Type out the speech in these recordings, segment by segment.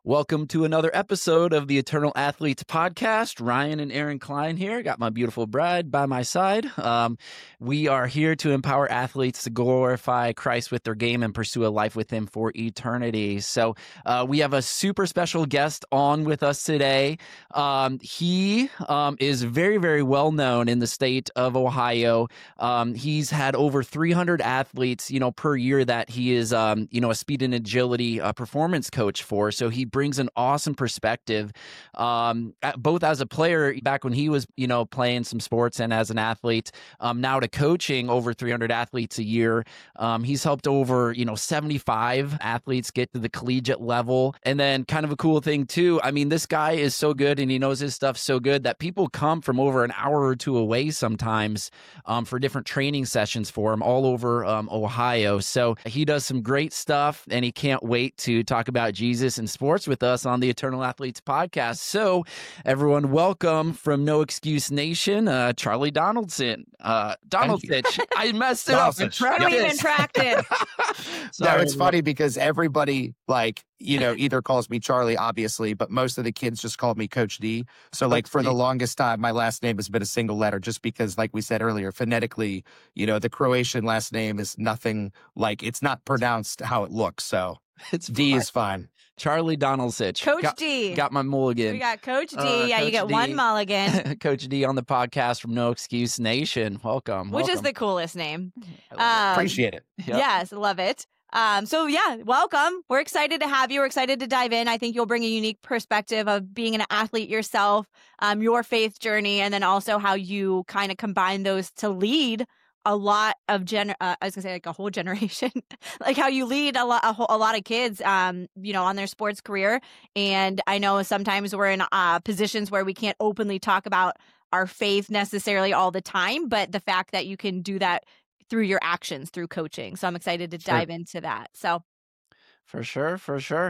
Welcome to another episode of the Eternal Athletes Podcast. Ryan and Aaron Klein here. Got my beautiful bride by my side. We are here to empower athletes to glorify Christ with their game and pursue a life with Him for eternity. So we have a super special guest on with us today. He is very, very well known in the state of Ohio. He's had over 300 athletes, per year that he is, a speed and agility performance coach for. So he brings an awesome perspective, both as a player back when he was, playing some sports and as an athlete, now to coaching over 300 athletes a year. He's helped over, 75 athletes get to the collegiate level. And then kind of a cool thing too, this guy is so good and he knows his stuff so good that people come from over an hour or two away sometimes for different training sessions for him all over Ohio. So he does some great stuff and he can't wait to talk about Jesus and sports with us on the Eternal Athletes Podcast. So everyone, welcome from No Excuse Nation, Charlie Donaldson. Donaldsich. I messed it up. Don't even practice. No, it's funny because everybody either calls me Charlie, obviously, but most of the kids just call me Coach D. So for the longest time, my last name has been a single letter just because, like we said earlier, phonetically, the Croatian last name is nothing it's not pronounced how it looks. So it's D fine. is fine. Charlie Donaldsich. Coach D. Got my mulligan. We got Coach D. Coach you get D. one mulligan. Coach D on the podcast from No Excuse Nation. Welcome. Which is the coolest name. Appreciate it. Yep. Yes, love it. Welcome. We're excited to have you. We're excited to dive in. I think you'll bring a unique perspective of being an athlete yourself, your faith journey, and then also how you kind of combine those to lead a lot of I was gonna say a whole generation, like how you lead a lot of kids, on their sports career. And I know sometimes we're in positions where we can't openly talk about our faith necessarily all the time, but the fact that you can do that through your actions, through coaching. So I'm excited to dive into that. So for sure.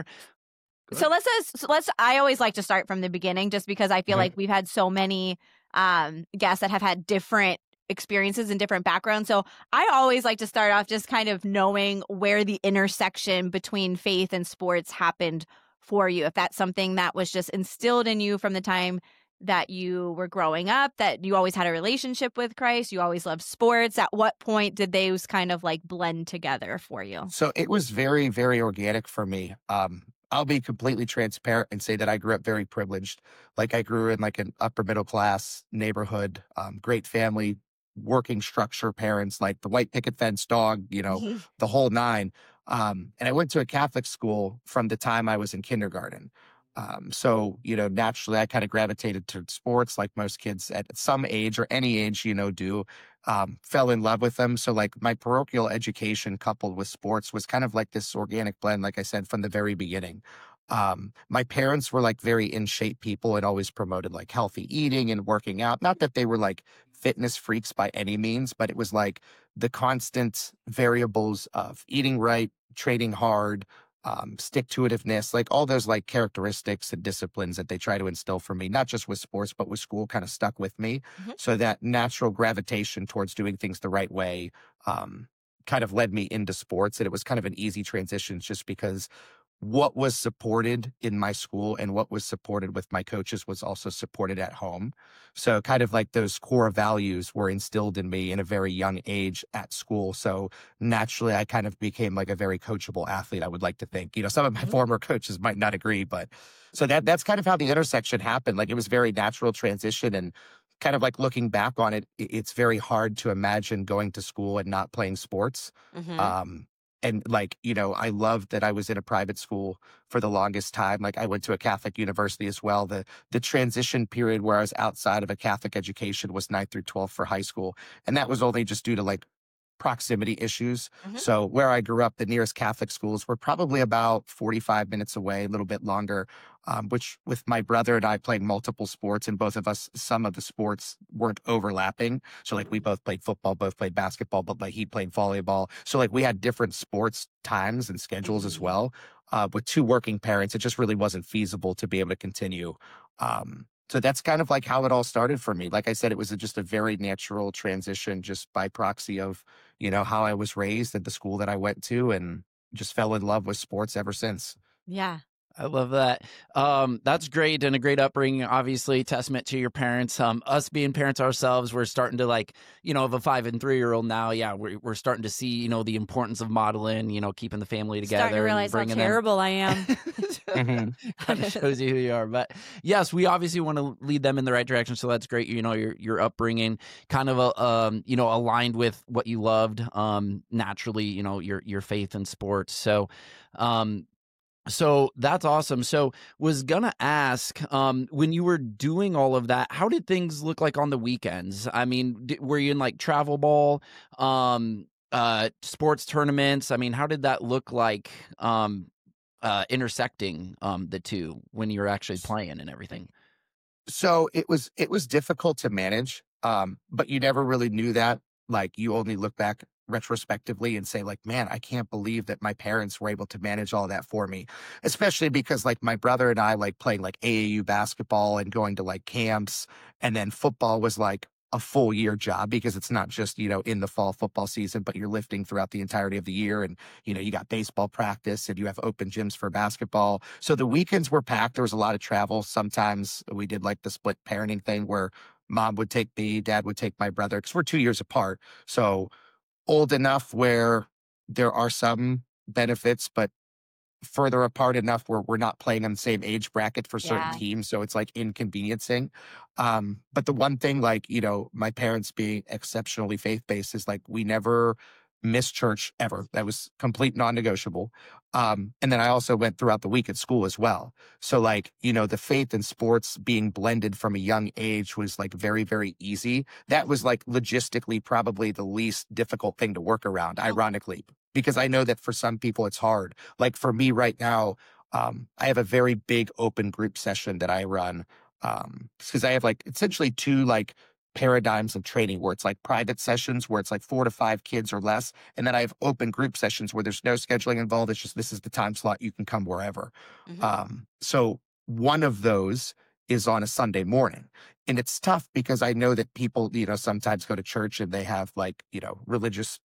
So let's. I always like to start from the beginning, just because I feel like we've had so many guests that have had different experiences and different backgrounds. So I always like to start off just kind of knowing where the intersection between faith and sports happened for you. If that's something that was just instilled in you from the time that you were growing up, that you always had a relationship with Christ, you always loved sports. At what point did those kind of blend together for you? So it was very, very organic for me. I'll be completely transparent and say that I grew up very privileged. I grew in an upper middle class neighborhood, great family, working structure, parents, the white picket fence dog, the whole nine. And I went to a Catholic school from the time I was in kindergarten. So, naturally I kind of gravitated to sports like most kids at some age or any age, do, fell in love with them. So my parochial education coupled with sports was kind of this organic blend, like I said, from the very beginning. My parents were very in shape people and always promoted healthy eating and working out. Not that they were fitness freaks by any means, but it was the constant variables of eating right, training hard, stick-to-itiveness, all those characteristics and disciplines that they try to instill for me, not just with sports, but with school kind of stuck with me. Mm-hmm. So that natural gravitation towards doing things the right way kind of led me into sports. And it was kind of an easy transition just because what was supported in my school and what was supported with my coaches was also supported at home. So kind of those core values were instilled in me in a very young age at school. So naturally, I kind of became a very coachable athlete, I would like to think. Some of my former coaches might not agree, but so that's kind of how the intersection happened. It was very natural transition, and kind of looking back on it, it's very hard to imagine going to school and not playing sports. Mm-hmm. And I loved that I was in a private school for the longest time. I went to a Catholic university as well. The transition period where I was outside of a Catholic education was 9th through 12th for high school. And that was only just due to proximity issues. Mm-hmm. So where I grew up, the nearest Catholic schools were probably about 45 minutes away, a little bit longer, which with my brother and I playing multiple sports, and both of us, some of the sports weren't overlapping. So we both played football, both played basketball, but he played volleyball. So we had different sports times and schedules as well. With two working parents, it just really wasn't feasible to be able to continue. So that's kind of how it all started for me. Like I said, it was just a very natural transition just by proxy of, how I was raised at the school that I went to, and just fell in love with sports ever since. Yeah. I love that. That's great and a great upbringing. Obviously, testament to your parents. Us being parents ourselves, we're starting to like, of a 5 and 3-year-old now. Yeah, we're starting to see, the importance of modeling. Keeping the family Starting to together and realize how bringing them. terrible I am. Mhm. Shows you who you are. But yes, we obviously want to lead them in the right direction. So that's great. Your upbringing kind of aligned with what you loved. Naturally, your faith in sports. So that's awesome. So was gonna ask, when you were doing all of that, how did things look like on the weekends? I mean, were you in like travel ball, sports tournaments? I mean, how did that look like, intersecting the two when you were actually playing and everything? So it was difficult to manage, but you never really knew that. Like you only look back retrospectively and say, like, man, I can't believe that my parents were able to manage all that for me. Especially because like my brother and I like playing like AAU basketball and going to like camps, and then football was like a full year job because it's not just, in the fall football season, but you're lifting throughout the entirety of the year. And, you got baseball practice and you have open gyms for basketball. So the weekends were packed. There was a lot of travel. Sometimes we did like the split parenting thing where mom would take me, dad would take my brother, because we're 2 years apart. So old enough where there are some benefits, but further apart enough where we're not playing on the same age bracket for certain Yeah. teams. So it's like inconveniencing. But the one thing, like, my parents being exceptionally faith based is like we never missed church ever. That was complete non negotiable. And then I also went throughout the week at school as well. So, like, the faith and sports being blended from a young age was like very, very easy. That was like logistically probably the least difficult thing to work around, ironically, because I know that for some people it's hard. Like for me right now, I have a very big open group session that I run, because I have like essentially two like paradigms of training where it's like private sessions where it's like 4 to 5 kids or less. And then I have open group sessions where there's no scheduling involved. It's just, this is the time slot. You can come wherever. So one of those is on a Sunday morning. And it's tough because I know that people, sometimes go to church and they have like, religious,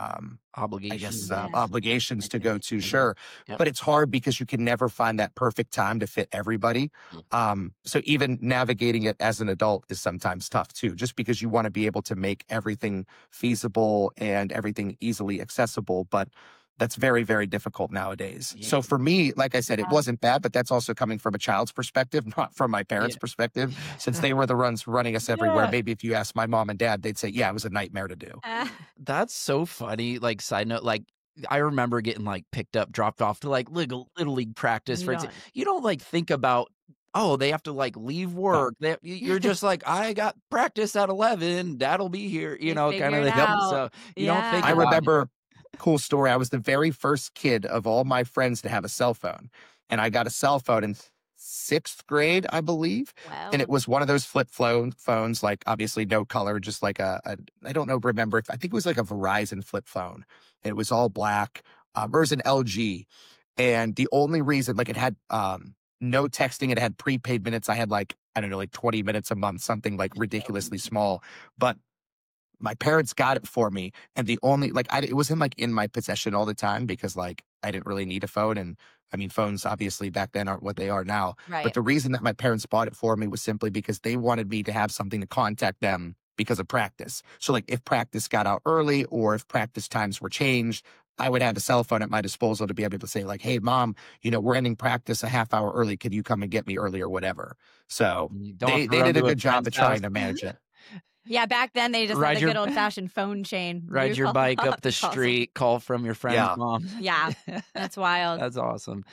I guess, Obligations. Yeah. obligations to go to, Mhm. sure. Yep. But it's hard because you can never find that perfect time to fit everybody. So even navigating it as an adult is sometimes tough too, just because you want to be able to make everything feasible and everything easily accessible. But that's very, very difficult nowadays. Yeah. So for me, like I said, it Yeah. wasn't bad, but that's also coming from a child's perspective, not from my parents' Yeah. perspective, since they were the ones running us everywhere. Yeah. Maybe if you ask my mom and dad, they'd say, yeah, it was a nightmare to do. That's so funny. Like, side note, like, I remember getting like picked up, dropped off to like little league practice. For Yeah. you don't like think about, oh, they have to like leave work. You're just like, I got practice at 11. Dad'll be here, They kind figure of it thing. out. So you don't think Yeah. I about it. remember, cool story. I was the very first kid of all my friends to have a cell phone. And I got a cell phone in 6th grade, I believe. Wow. And it was one of those flip phone phones, like obviously no color, just like I don't know, remember, I think it was like a Verizon flip phone. It was all black. It was an LG. And the only reason, like it had no texting, it had prepaid minutes. I had like, I don't know, like 20 minutes a month, something like ridiculously small. But my parents got it for me. And the only, like, it wasn't like in my possession all the time because like I didn't really need a phone. And I mean, phones obviously back then aren't what they are now. Right. But the reason that my parents bought it for me was simply because they wanted me to have something to contact them because of practice. So like if practice got out early or if practice times were changed, I would have a cell phone at my disposal to be able to say like, hey, mom, we're ending practice a half hour early. Could you come and get me early or whatever? So You don't they have to run did a to good job friend's of trying house. to manage it. Yeah, back then they just Ride had the your- good old fashioned phone chain. Ride You your call bike up the That's awesome. street, call from your friend's Yeah. mom. Yeah, that's wild. That's awesome.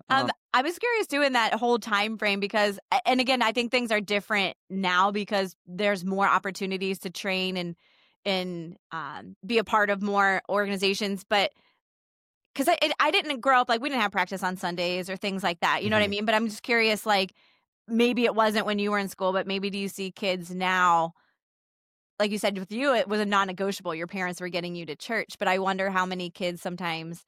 I was curious too in that whole time frame because, and again, I think things are different now because there's more opportunities to train and be a part of more organizations. But because I didn't grow up like we didn't have practice on Sundays or things like that. You know what I Mhm. mean? But I'm just curious, like maybe it wasn't when you were in school, but maybe do you see kids now? Like you said, with you, it was a non-negotiable. Your parents were getting you to church, but I wonder how many kids sometimes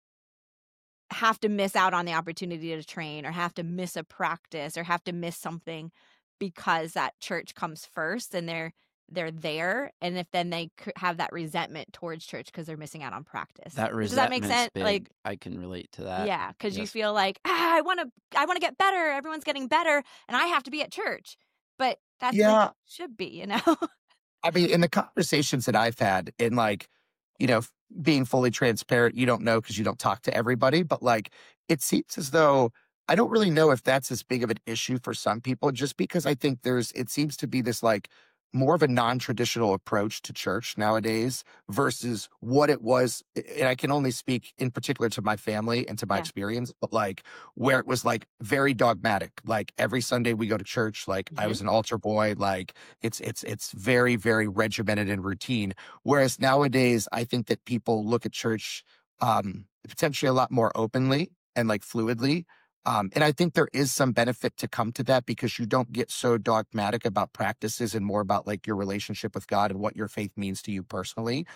have to miss out on the opportunity to train or have to miss a practice or have to miss something because that church comes first and they're they're there, and if then they have that resentment towards church because they're missing out on practice. That Does that make resentment's sense? big. Like, I can relate to that. yeah, because you Yes. feel like, I want to get better. Everyone's getting better, and I have to be at church. But that's like Yeah. should be, you know. I mean, in the conversations that I've had, in like, being fully transparent, you don't know because you don't talk to everybody, but like, it seems as though I don't really know if that's as big of an issue for some people, just because I think it seems to be this like more of a non-traditional approach to church nowadays versus what it was. And I can only speak in particular to my family and to my Yeah. experience, but like where it was like very dogmatic, like every Sunday we go to church, like I was an altar boy, like it's very, very regimented and routine. Whereas nowadays, I think that people look at church potentially a lot more openly and like fluidly. And I think there is some benefit to come to that because you don't get so dogmatic about practices and more about like your relationship with God and what your faith means to you personally.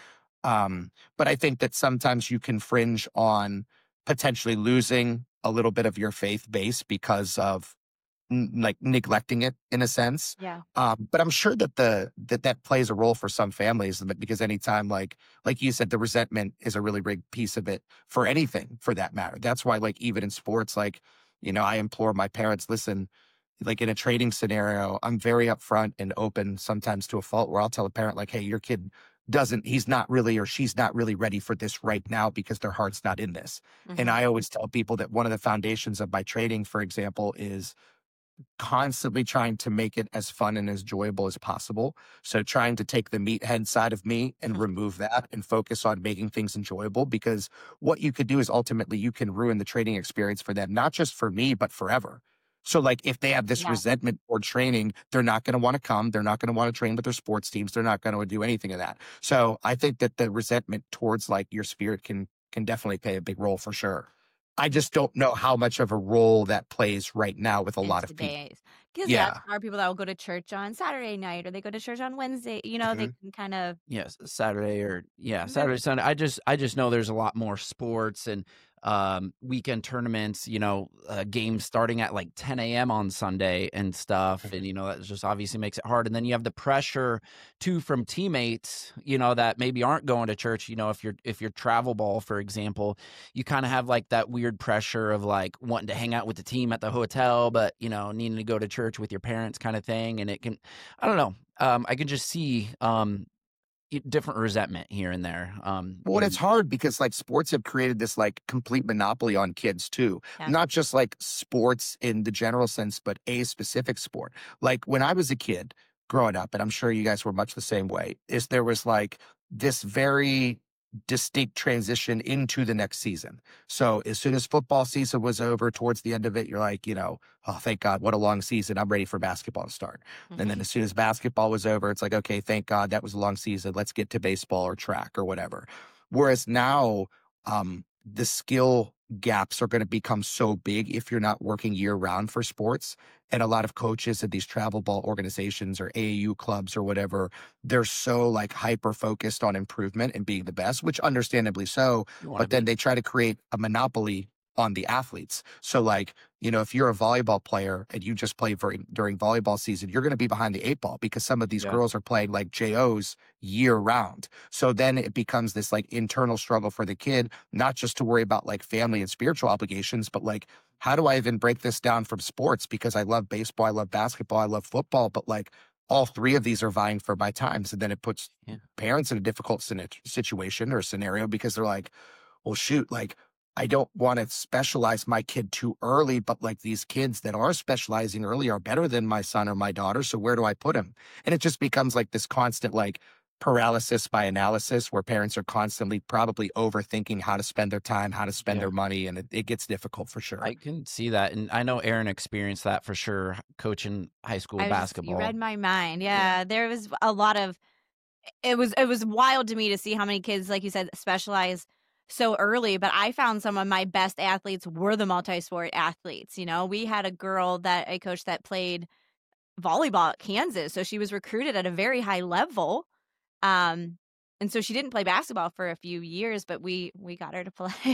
But I think that sometimes you can fringe on potentially losing a little bit of your faith base because of like neglecting it in a sense. Yeah. But I'm sure that that plays a role for some families because anytime like you said, the resentment is a really big piece of it for anything for that matter. That's why like even in sports, like, I implore my parents, listen, like in a trading scenario, I'm very upfront and open sometimes to a fault where I'll tell a parent like, hey, your kid he's not really, or she's not really ready for this right now because their heart's not in this. And I always tell people that one of the foundations of my trading, for example, is constantly trying to make it as fun and as enjoyable as possible. So trying to take the meathead side of me and remove that and focus on making things enjoyable, because what you could do is ultimately you can ruin the training experience for them, not just for me, but forever. So like if they have this Yeah. resentment toward training, they're not going to want to come. They're not going to want to train with their sports teams. They're not going to do anything of that. So I think that the resentment towards like your spirit can definitely play a big role for sure. I just don't know how much of a role that plays right now with a lot of people. Because Yeah. there are people that will go to church on Saturday night or they go to church on Wednesday. They Mhm. can kind of. Yes, Saturday or Very- Saturday, Sunday. I just know there's a lot more sports and weekend tournaments, games starting at like 10 a.m. on Sunday and stuff. And, that just obviously makes it hard. And then you have the pressure too from teammates, that maybe aren't going to church. If you're travel ball, for example, you kind of have like that weird pressure of like wanting to hang out with the team at the hotel, but, needing to go to church with your parents kind of thing. And it can, I don't know. I can just see different resentment here and there. Well, and it's hard because like sports have created this like complete monopoly on kids too. Yeah. Not just like sports in the general sense, but a specific sport. Like when I was a kid growing up, and I'm sure you guys were much the same way, is there was like this very distinct transition into the next season. So as soon as football season was over, towards the end of it, you're like, oh, thank God, what a long season. I'm ready for basketball to start. And then as soon as basketball was over, it's like, okay, thank God that was a long season. Let's get to baseball or track or whatever. Whereas now, the skill gaps are going to become so big if you're not working year round for sports. And a lot of coaches at these travel ball organizations or AAU clubs or whatever, they're so like hyper focused on improvement and being the best, which understandably so, but then they try to create a monopoly on the athletes. So like, if you're a volleyball player and you just play during volleyball season, you're going to be behind the 8 ball because some of these girls are playing like JOs year round. So then it becomes this like internal struggle for the kid, not just to worry about like family and spiritual obligations, but like, how do I even break this down from sports? Because I love baseball, I love basketball, I love football, but like all three of these are vying for my time. So then it puts parents in a difficult situation or scenario because they're like, well, shoot, like, I don't want to specialize my kid too early, but like these kids that are specializing early are better than my son or my daughter. So where do I put him? And it just becomes like this constant like paralysis by analysis where parents are constantly probably overthinking how to spend their time, how to spend their money. And it gets difficult for sure. I can see that. And I know Aaron experienced that for sure, coaching high school basketball. You read my mind. Yeah. There was a lot of, it was wild to me to see how many kids, like you said, specialize so early, but I found some of my best athletes were the multi-sport athletes. We had a girl that I coached that played volleyball at Kansas. So she was recruited at a very high level. And so she didn't play basketball for a few years, but we got her to play.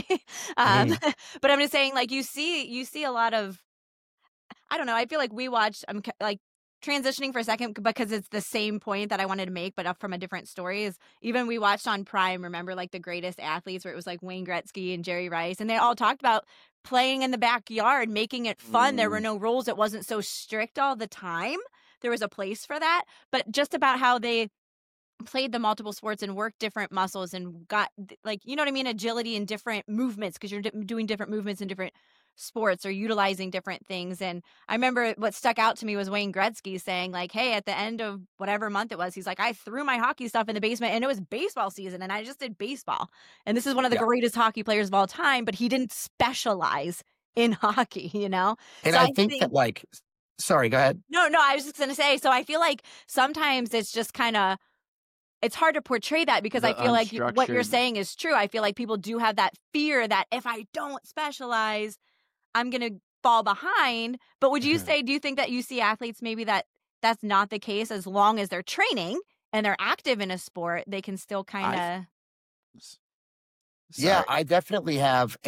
But I'm just saying, like, you see a lot of, I don't know. I feel like we watch, like transitioning for a second because it's the same point that I wanted to make, but from a different story, is even we watched on Prime, remember, like the greatest athletes, where it was like Wayne Gretzky and Jerry Rice, and they all talked about playing in the backyard, making it fun. There were no rules. It wasn't so strict all the time. There was a place for that, but just about how they played the multiple sports and worked different muscles and got, like, you know what I mean, agility in different movements, because you're doing different movements in different sports or utilizing different things. And I remember what stuck out to me was Wayne Gretzky saying, like, hey, at the end of whatever month it was, he's like, I threw my hockey stuff in the basement and it was baseball season and I just did baseball. And this is one of the greatest hockey players of all time, but he didn't specialize in hockey, you know? And so I think that, like, sorry, go ahead. No, I was just going to say, so I feel like sometimes it's just kind of, it's hard to portray that, because I feel like what you're saying is true. I feel like people do have that fear that if I don't specialize, I'm going to fall behind. But would you say, do you think that you see athletes maybe that's not the case? As long as they're training and they're active in a sport, they can still kind of. Yeah, I definitely have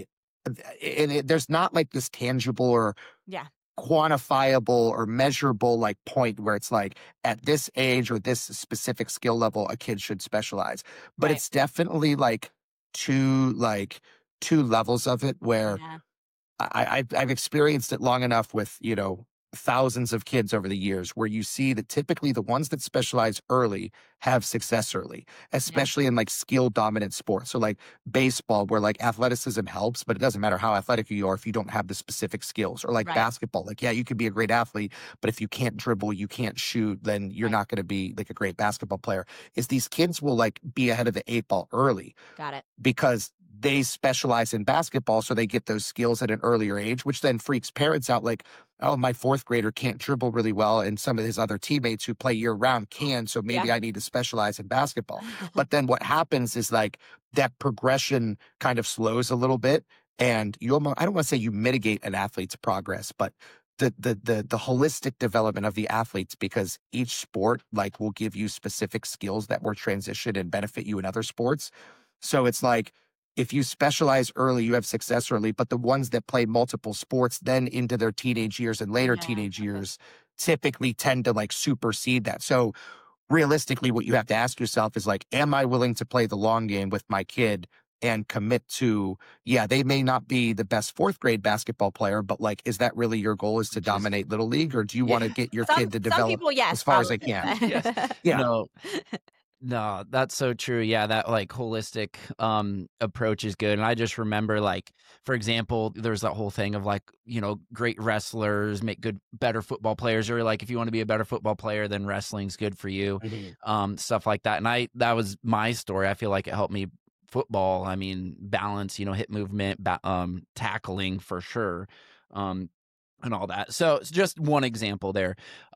there's not like this tangible or quantifiable or measurable like point where it's like at this age or this specific skill level a kid should specialize, but it's definitely like two levels of it where I've experienced it long enough with, you know, thousands of kids over the years, where you see that typically the ones that specialize early have success early, especially in like skill dominant sports. So like baseball, where like athleticism helps, but it doesn't matter how athletic you are if you don't have the specific skills. Or like basketball, like, yeah, you could be a great athlete, but if you can't dribble, you can't shoot, then you're not going to be like a great basketball player. Is these kids will like be ahead of the 8 ball early. Got it. Because they specialize in basketball, so they get those skills at an earlier age, which then freaks parents out. Like, oh, my 4th grader can't dribble really well, and some of his other teammates who play year-round can, so maybe I need to specialize in basketball. But then what happens is like that progression kind of slows a little bit, and you almost, I don't want to say you mitigate an athlete's progress, but the holistic development of the athletes, because each sport like will give you specific skills that will transition and benefit you in other sports. So it's like, if you specialize early, you have success early, but the ones that play multiple sports then into their teenage years and later teenage years typically tend to like supersede that. So realistically, what you have to ask yourself is like, am I willing to play the long game with my kid and commit to, they may not be the best 4th grade basketball player, but like, is that really your goal, is to dominate Little League, or do you want to get your kid to develop people, as far as they can? No, that's so true. Yeah, that like holistic approach is good. And I just remember, like, for example, there's that whole thing of like, you know, great wrestlers make better football players, or like if you want to be a better football player, then wrestling's good for you. Stuff like that. And that was my story. I feel like it helped me football. I mean, balance, you know, hip movement, tackling for sure. And all that. So it's just one example there.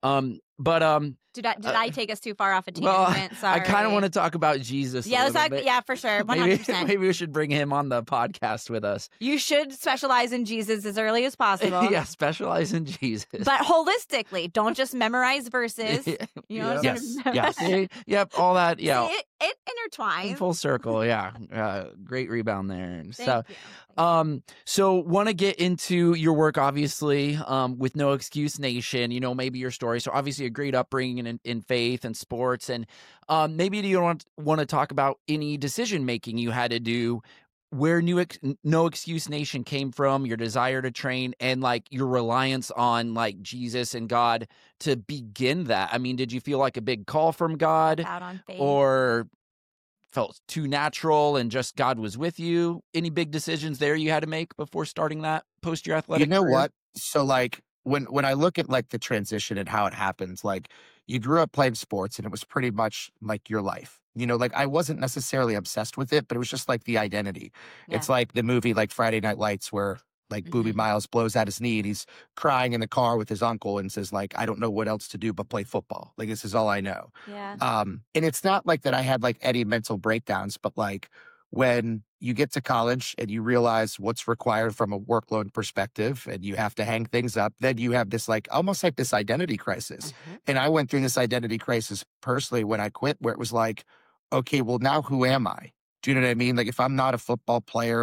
Did I take us too far off a tangent? Well, Sorry. I kind of want to talk about Jesus. Yeah, let's talk. Yeah, for sure. 100%. Maybe we should bring him on the podcast with us. You should specialize in Jesus as early as possible. Yeah, specialize in Jesus, but holistically. Don't just memorize verses. You know, yep, all that. Yeah, see, it intertwines. Full circle. Yeah, great rebound there. Thank you. So want to get into your work, obviously, with No Excuse Nation. You know, maybe your story. So obviously, a great upbringing in faith and sports, and maybe you want to talk about any decision making you had to do, where No Excuse Nation came from, your desire to train, and like your reliance on like Jesus and God to begin that. I mean, did you feel like a big call from God, out on faith, or felt too natural and just God was with you? Any big decisions there you had to make before starting that post your athletic career? What? So like when I look at like the transition and how it happens, like you grew up playing sports and it was pretty much like your life. You know, like I wasn't necessarily obsessed with it, but it was just like the identity. Yeah. It's like the movie like Friday Night Lights, where like Boobie Miles blows out his knee and he's crying in the car with his uncle and says like, I don't know what else to do but play football. Like, this is all I know. Yeah. And it's not like that I had like any mental breakdowns, but like when you get to college and you realize what's required from a workload perspective and you have to hang things up, then you have this like almost like this identity crisis. And I went through this identity crisis personally when I quit, where it was like, okay, well now who am I? Do you know what I mean? Like if I'm not a football player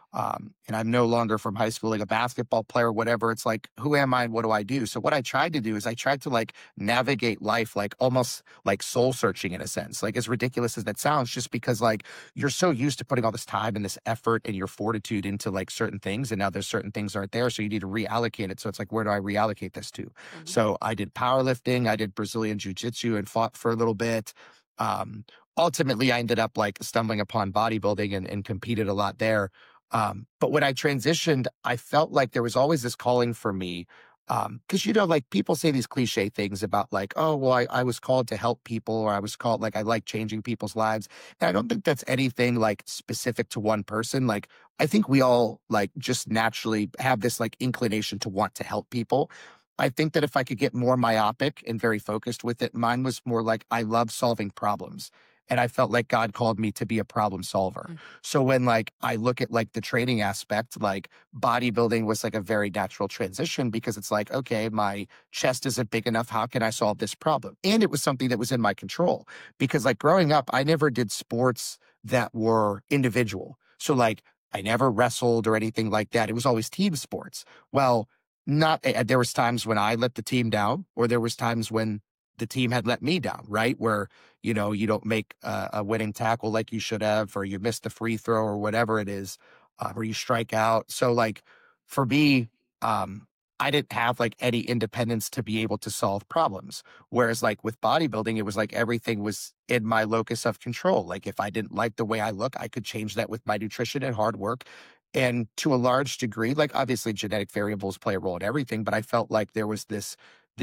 And I'm no longer from high school, like a basketball player, whatever. It's like, who am I? And what do I do? So what I tried to do is I tried to like navigate life, like almost like soul searching in a sense, like as ridiculous as that sounds, just because like you're so used to putting all this time and this effort and your fortitude into like certain things. And now there's certain things aren't there. So you need to reallocate it. So it's like, where do I reallocate this to? So I did powerlifting, I did Brazilian jiu-jitsu and fought for a little bit. Ultimately I ended up like stumbling upon bodybuilding and competed a lot there. But when I transitioned, I felt like there was always this calling for me. Cause like people say these cliche things about like, oh, well, I was called to help people, or I was called, like, I like changing people's lives. And I don't think that's anything like specific to one person. Like, I think we all like just naturally have this like inclination to want to help people. I think that if I could get more myopic and very focused with it, mine was more like, I love solving problems. And I felt like God called me to be a problem solver. So when like I look at like the training aspect, like bodybuilding was like a very natural transition, because it's like, okay, my chest isn't big enough. How can I solve this problem? And it was something that was in my control, because like growing up, I never did sports that were individual. So like I never wrestled or anything like that. It was always team sports. Well, there was times when I let the team down, or there was times when the team had let me down, right? Where, you don't make a winning tackle like you should have, or you miss the free throw or whatever it is, or you strike out. So like for me, I didn't have like any independence to be able to solve problems. Whereas like with bodybuilding, it was like everything was in my locus of control. Like if I didn't like the way I look, I could change that with my nutrition and hard work. And to a large degree, like obviously genetic variables play a role in everything, but I felt like there was this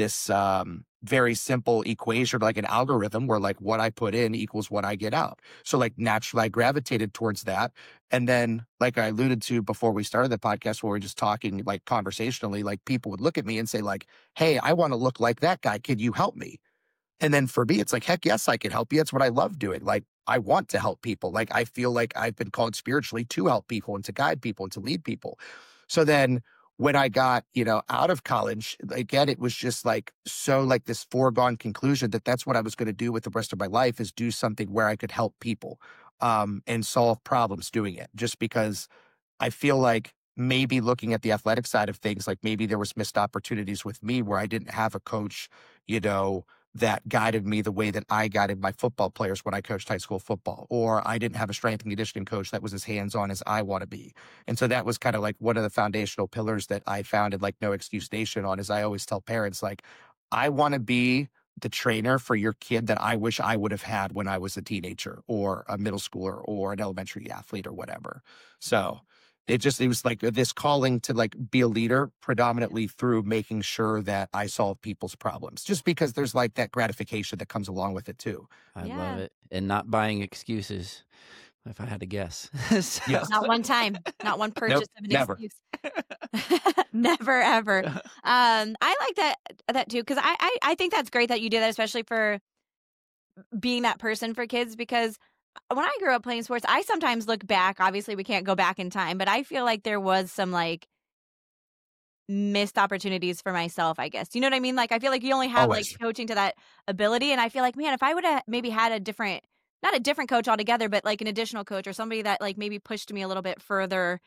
very simple equation, like an algorithm, where like what I put in equals what I get out. So like naturally I gravitated towards that. And then like I alluded to before we started the podcast, where we're just talking like conversationally, like people would look at me and say like, hey, I want to look like that guy. Could you help me? And then for me, it's like, heck yes, I can help you. It's what I love doing. Like I want to help people. Like I feel like I've been called spiritually to help people and to guide people and to lead people. So then when I got, out of college, again, it was just like, so like this foregone conclusion that that's what I was going to do with the rest of my life, is do something where I could help people, and solve problems doing it. Just because I feel like maybe looking at the athletic side of things, like maybe there was missed opportunities with me where I didn't have a coach, that guided me the way that I guided my football players when I coached high school football, or I didn't have a strength and conditioning coach that was as hands-on as I want to be. And so that was kind of like one of the foundational pillars that I founded like No Excuse Nation on. Is I always tell parents, like, I want to be the trainer for your kid that I wish I would have had when I was a teenager or a middle schooler or an elementary athlete or whatever. So it was like this calling to like be a leader, predominantly through making sure that I solve people's problems, just because there's like that gratification that comes along with it too. I love it. And not buying excuses, if I had to guess. Yes. Not one time, not one purchase of an never. excuse. Never, ever. I like that too, because I think that's great that you did that, especially for being that person for kids, because when I grew up playing sports, I sometimes look back. Obviously, we can't go back in time, but I feel like there was some like missed opportunities for myself, I guess. You know what I mean? Like, I feel like you only have Always. like coaching to that ability. And I feel like, man, if I would have maybe had not a different coach altogether, but like an additional coach or somebody that like maybe pushed me a little bit further,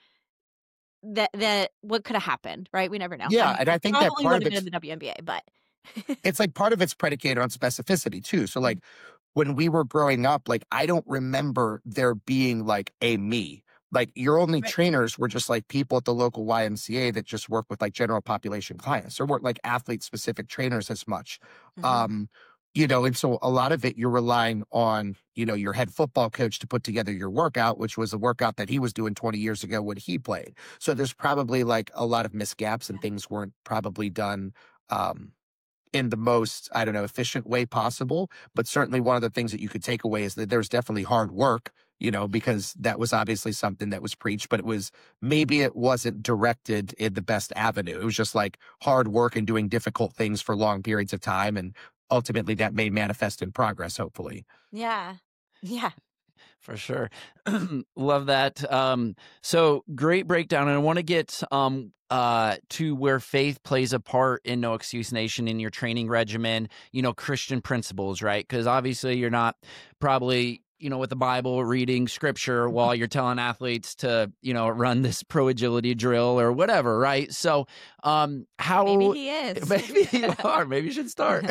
that what could have happened, right? We never know. Yeah. And I think that probably part would of have been it's, in the WNBA, but it's like part of it's predicated on specificity too. So like when we were growing up, like I don't remember there being like a me. Like your only Right. trainers were just like people at the local YMCA that just work with like general population clients. There weren't like athlete specific trainers as much. Mhm. And so a lot of it you're relying on, your head football coach to put together your workout, which was a workout that he was doing 20 years ago when he played. So there's probably like a lot of missed gaps and things weren't probably done in the most, I don't know, efficient way possible. But certainly one of the things that you could take away is that there's definitely hard work, because that was obviously something that was preached, but maybe it wasn't directed in the best avenue. It was just like hard work and doing difficult things for long periods of time. And ultimately that may manifest in progress, hopefully. Yeah. Yeah. For sure. Love that. So great breakdown. And I want to get to where faith plays a part in No Excuse Nation in your training regimen, Christian principles, right? Because obviously you're not probably with the Bible, reading scripture while you're telling athletes to, run this pro agility drill or whatever, right? So, how Maybe he is. maybe you are. Maybe you should start.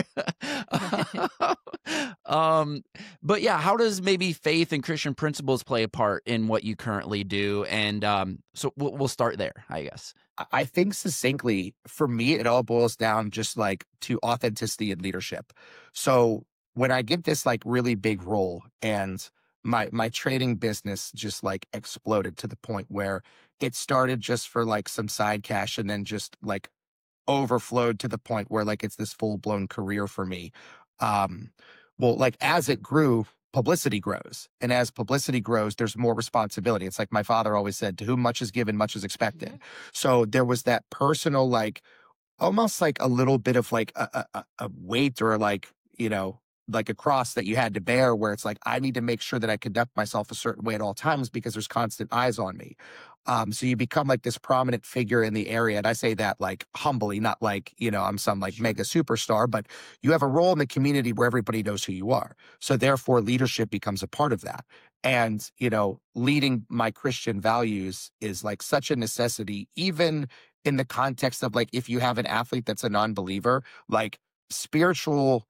But yeah, how does maybe faith and Christian principles play a part in what you currently do? And so we'll start there, I guess. I think succinctly, for me, it all boils down just like to authenticity and leadership. So when I get this like really big role and my trading business just like exploded to the point where it started just for like some side cash and then just like overflowed to the point where like it's this full blown career for me. Well, like as it grew, publicity grows. And as publicity grows, there's more responsibility. It's like my father always said, to whom much is given, much is expected. So there was that personal, like almost like a little bit of like a weight or like, like a cross that you had to bear where it's like, I need to make sure that I conduct myself a certain way at all times because there's constant eyes on me. So you become like this prominent figure in the area. And I say that like humbly, not like, I'm some like mega superstar, but you have a role in the community where everybody knows who you are. So therefore leadership becomes a part of that. And, leading my Christian values is like such a necessity, even in the context of like, if you have an athlete that's a non-believer, like spiritual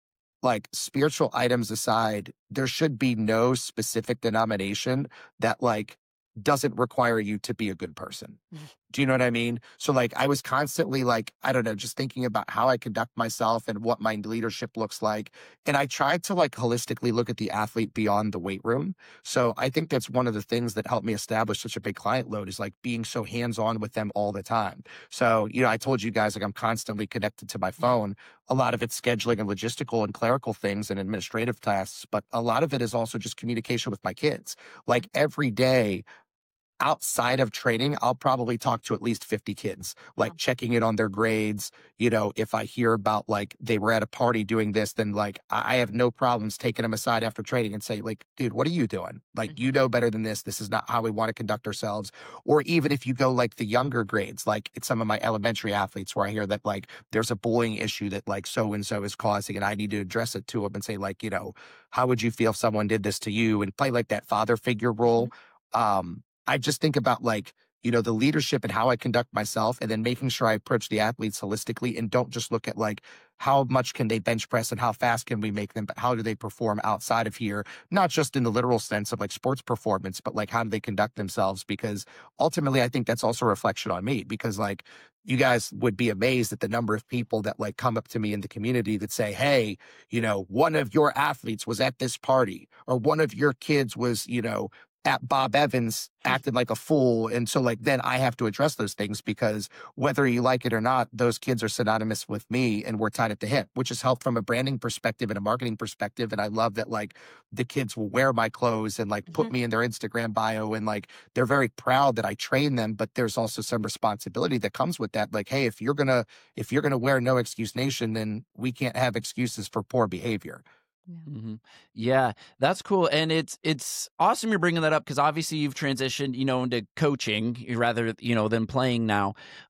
items aside, there should be no specific denomination that like doesn't require you to be a good person. Do you know what I mean? So like I was constantly like, I don't know, just thinking about how I conduct myself and what my leadership looks like. And I tried to like holistically look at the athlete beyond the weight room. So I think that's one of the things that helped me establish such a big client load is like being so hands-on with them all the time. So, I told you guys like I'm constantly connected to my phone. A lot of it's scheduling and logistical and clerical things and administrative tasks, but a lot of it is also just communication with my kids. Like every day, outside of training, I'll probably talk to at least 50 kids, like checking in on their grades. If I hear about like they were at a party doing this, then like I have no problems taking them aside after training and say like, dude, what are you doing? Like, you know better than this. This is not how we want to conduct ourselves. Or even if you go like the younger grades, like it's some of my elementary athletes where I hear that like there's a bullying issue that like so-and-so is causing and I need to address it to them and say like, how would you feel if someone did this to you and play like that father figure role. I just think about like, the leadership and how I conduct myself and then making sure I approach the athletes holistically and don't just look at like how much can they bench press and how fast can we make them, but how do they perform outside of here? Not just in the literal sense of like sports performance, but like how do they conduct themselves? Because ultimately I think that's also a reflection on me because like you guys would be amazed at the number of people that like come up to me in the community that say, hey, one of your athletes was at this party or one of your kids was, at Bob Evans acted like a fool. And so like, then I have to address those things because whether you like it or not, those kids are synonymous with me and we're tied at the hip, which has helped from a branding perspective and a marketing perspective. And I love that like the kids will wear my clothes and like put me in their Instagram bio and like, they're very proud that I train them, but there's also some responsibility that comes with that. Like, hey, if you're going to wear No Excuse Nation, then we can't have excuses for poor behavior. Yeah, that's cool. And it's awesome you're bringing that up because obviously you've transitioned, into coaching rather, than playing now,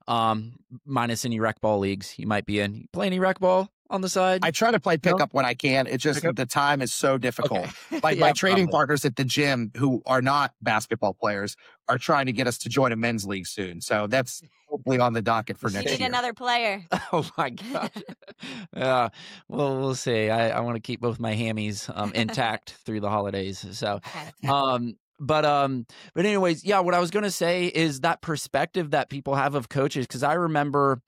minus any rec ball leagues you might be in. You play any rec ball on the side? I try to play pickup when I can. It's just the time is so difficult. Okay. Like my trading partners at the gym who are not basketball players are trying to get us to join a men's league soon. So that's hopefully on the docket for next year. You need another player. Oh my gosh. Yeah. Well, we'll see. I want to keep both my hammies intact through the holidays. So, But anyways, yeah, what I was going to say is that perspective that people have of coaches, because I remember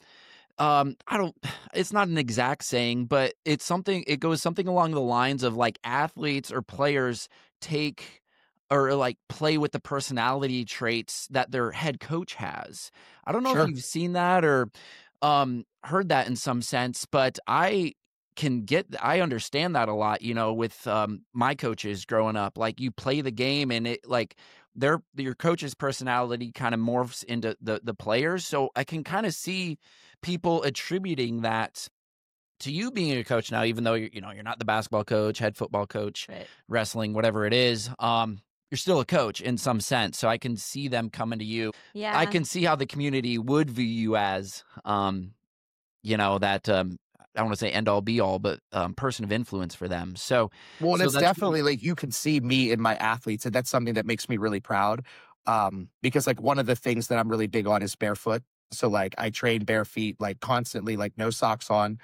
it's not an exact saying, but it goes something along the lines of like athletes or players take or like play with the personality traits that their head coach has. I don't know if you've seen that or heard that in some sense, but I understand that a lot, with my coaches growing up. Like you play the game and it like your coach's personality kind of morphs into the players. So I can kind of see people attributing that to you being a coach now, even though you're not the basketball coach, head football coach, right, wrestling, whatever it is. You're still a coach in some sense. So I can see them coming to you. Yeah. I can see how the community would view you as, that I don't want to say end all be all, but person of influence for them. So, Well, and so it's that's really, definitely like you can see me in my athletes, and that's something that makes me really proud. Because like one of the things that I'm really big on is barefoot. So like I train bare feet like constantly, like no socks on,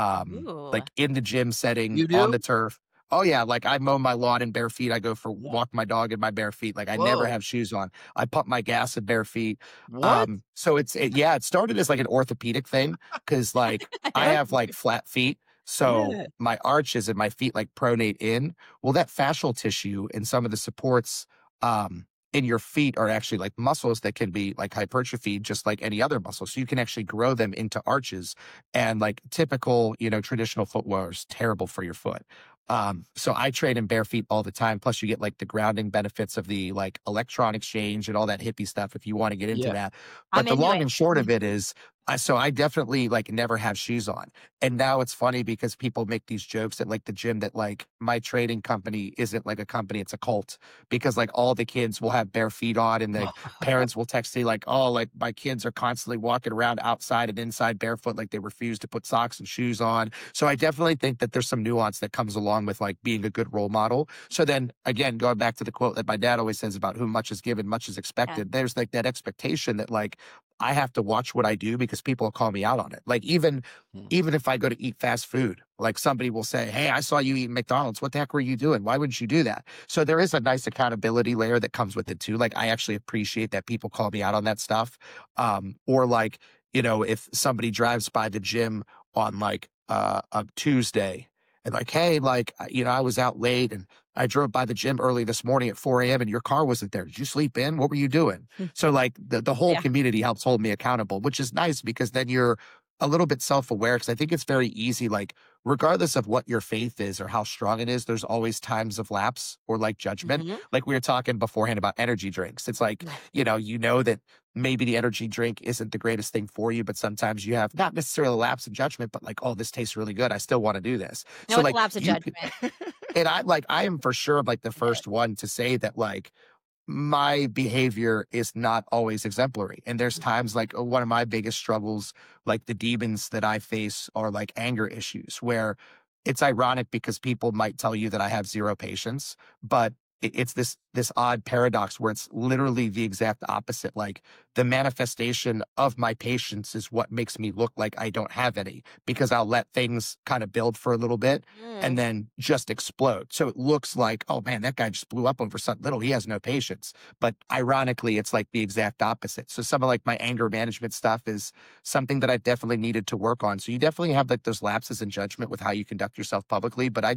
Ooh. like in the gym setting you on the do? turf. Oh yeah, like I mow my lawn in bare feet. I go for Wha- walk my dog in my bare feet. Like I never Whoa. have shoes on. I pump my gas in bare feet. What? So yeah, it started as like an orthopedic thing because like I have like flat feet. So Yeah. my arches and my feet like pronate in. Well, that fascial tissue and some of the supports in your feet are actually like muscles that can be like hypertrophied just like any other muscle. So you can actually grow them into arches. And like typical, traditional footwear is terrible for your foot. So I train in bare feet all the time. Plus you get like the grounding benefits of the like electron exchange and all that hippie stuff if you want to get into Yeah. that. I'm But the into long it. and short of it is so I definitely like never have shoes on. And now it's funny because people make these jokes at like the gym that like my training company isn't like a company, it's a cult because like all the kids will have bare feet on and the parents will text me like, oh, like my kids are constantly walking around outside and inside barefoot, like they refuse to put socks and shoes on. So I definitely think that there's some nuance that comes along with like being a good role model. So then again, going back to the quote that my dad always says about whom much is given, much is Yeah. expected. There's like that expectation that like I have to watch what I do because people will call me out on it. Like even if I go to eat fast food, like somebody will say, hey, I saw you eating McDonald's. What the heck were you doing? Why wouldn't you do that? So there is a nice accountability layer that comes with it too. Like I actually appreciate that people call me out on that stuff. Or like, if somebody drives by the gym on like a Tuesday and like, hey, like, I was out late and I drove by the gym early this morning at 4 a.m. and your car wasn't there. Did you sleep in? What were you doing? So like the whole Yeah. community helps hold me accountable, which is nice because then you're a little bit self-aware because I think it's very easy, like regardless of what your faith is or how strong it is, there's always times of lapse or like judgment. Mhm. Like we were talking beforehand about energy drinks. It's like, you know that maybe the energy drink isn't the greatest thing for you, but sometimes you have not necessarily a lapse in judgment, but like, oh, this tastes really good. I still want to do this. No, So it's a like lapse of judgment. and I am for sure like the first one to say that like my behavior is not always exemplary. And there's times like one of my biggest struggles, like the demons that I face are like anger issues where it's ironic because people might tell you that I have zero patience, but it's this odd paradox where it's literally the exact opposite. Like the manifestation of my patience is what makes me look like I don't have any because I'll let things kind of build for a little bit and Mm. then just explode. So it looks like, oh man, that guy just blew up over something little. He has no patience. But ironically, it's like the exact opposite. So some of like my anger management stuff is something that I definitely needed to work on. So you definitely have like those lapses in judgment with how you conduct yourself publicly. But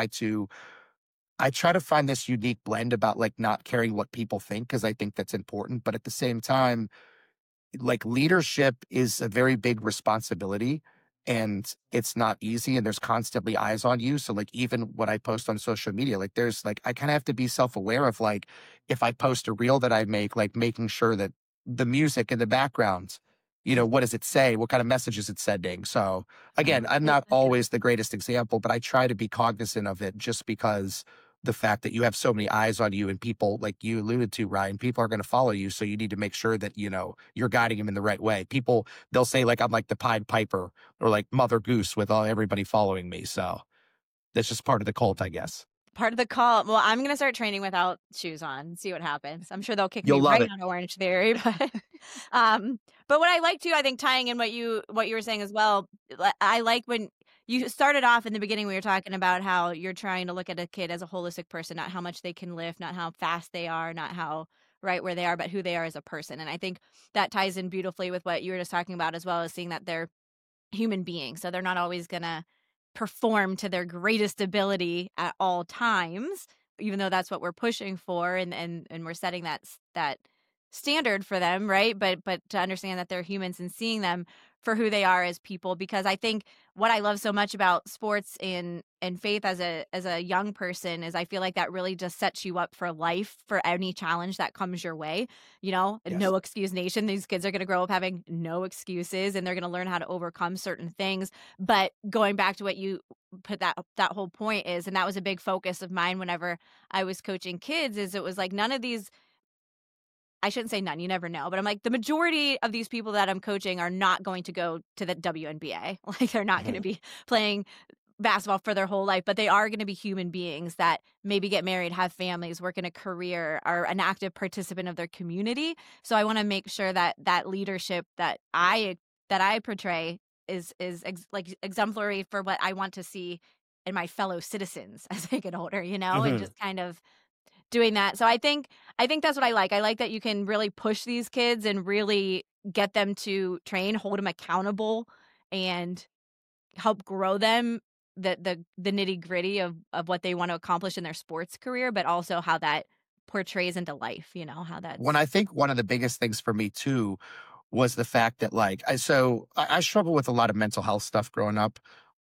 I try to find this unique blend about like not caring what people think because I think that's important. But at the same time, like leadership is a very big responsibility and it's not easy and there's constantly eyes on you. So like even what I post on social media, like there's like I kind of have to be self-aware of like if I post a reel that I make, like making sure that the music in the background, what does it say? What kind of message is it sending? So again, I'm not always the greatest example, but I try to be cognizant of it just because the fact that you have so many eyes on you and people like you alluded to, Ryan, people are going to follow you. So you need to make sure that, you're guiding them in the right way. People, they'll say like, I'm like the Pied Piper or like Mother Goose with everybody following me. So that's just part of the cult, I guess. Part of the call. Well, I'm gonna start training without shoes on and see what happens. I'm sure they'll kick me You'll love right it. out of Orange Theory, but what I like too, I think tying in what you were saying as well, I like when you started off in the beginning, we were talking about how you're trying to look at a kid as a holistic person, not how much they can lift, not how fast they are, not how right where they are, but who they are as a person. And I think that ties in beautifully with what you were just talking about, as well as seeing that they're human beings. So they're not always going to perform to their greatest ability at all times, even though that's what we're pushing for and we're setting that standard for them, right? But to understand that they're humans and seeing them for who they are as people, because I think what I love so much about sports and faith as a young person is I feel like that really just sets you up for life for any challenge that comes your way. Yes. No excuse nation. These kids are going to grow up having no excuses and they're going to learn how to overcome certain things. But going back to what you put that whole point is, and that was a big focus of mine whenever I was coaching kids, is it was like none of these I shouldn't say none, you never know, but I'm like, the majority of these people that I'm coaching are not going to go to the WNBA. Like, they're not going to be playing basketball for their whole life, but they are going to be human beings that maybe get married, have families, work in a career, are an active participant of their community. So I want to make sure that that leadership that I portray is like exemplary for what I want to see in my fellow citizens as they get older, you know, and just kind of doing that. So I think that's what I like. I like that you can really push these kids and really get them to train, hold them accountable, and help grow them the nitty gritty of what they want to accomplish in their sports career, but also how that portrays into life, you know, how that's. When I think one of the biggest things for me too was the fact that like, I struggle with a lot of mental health stuff growing up.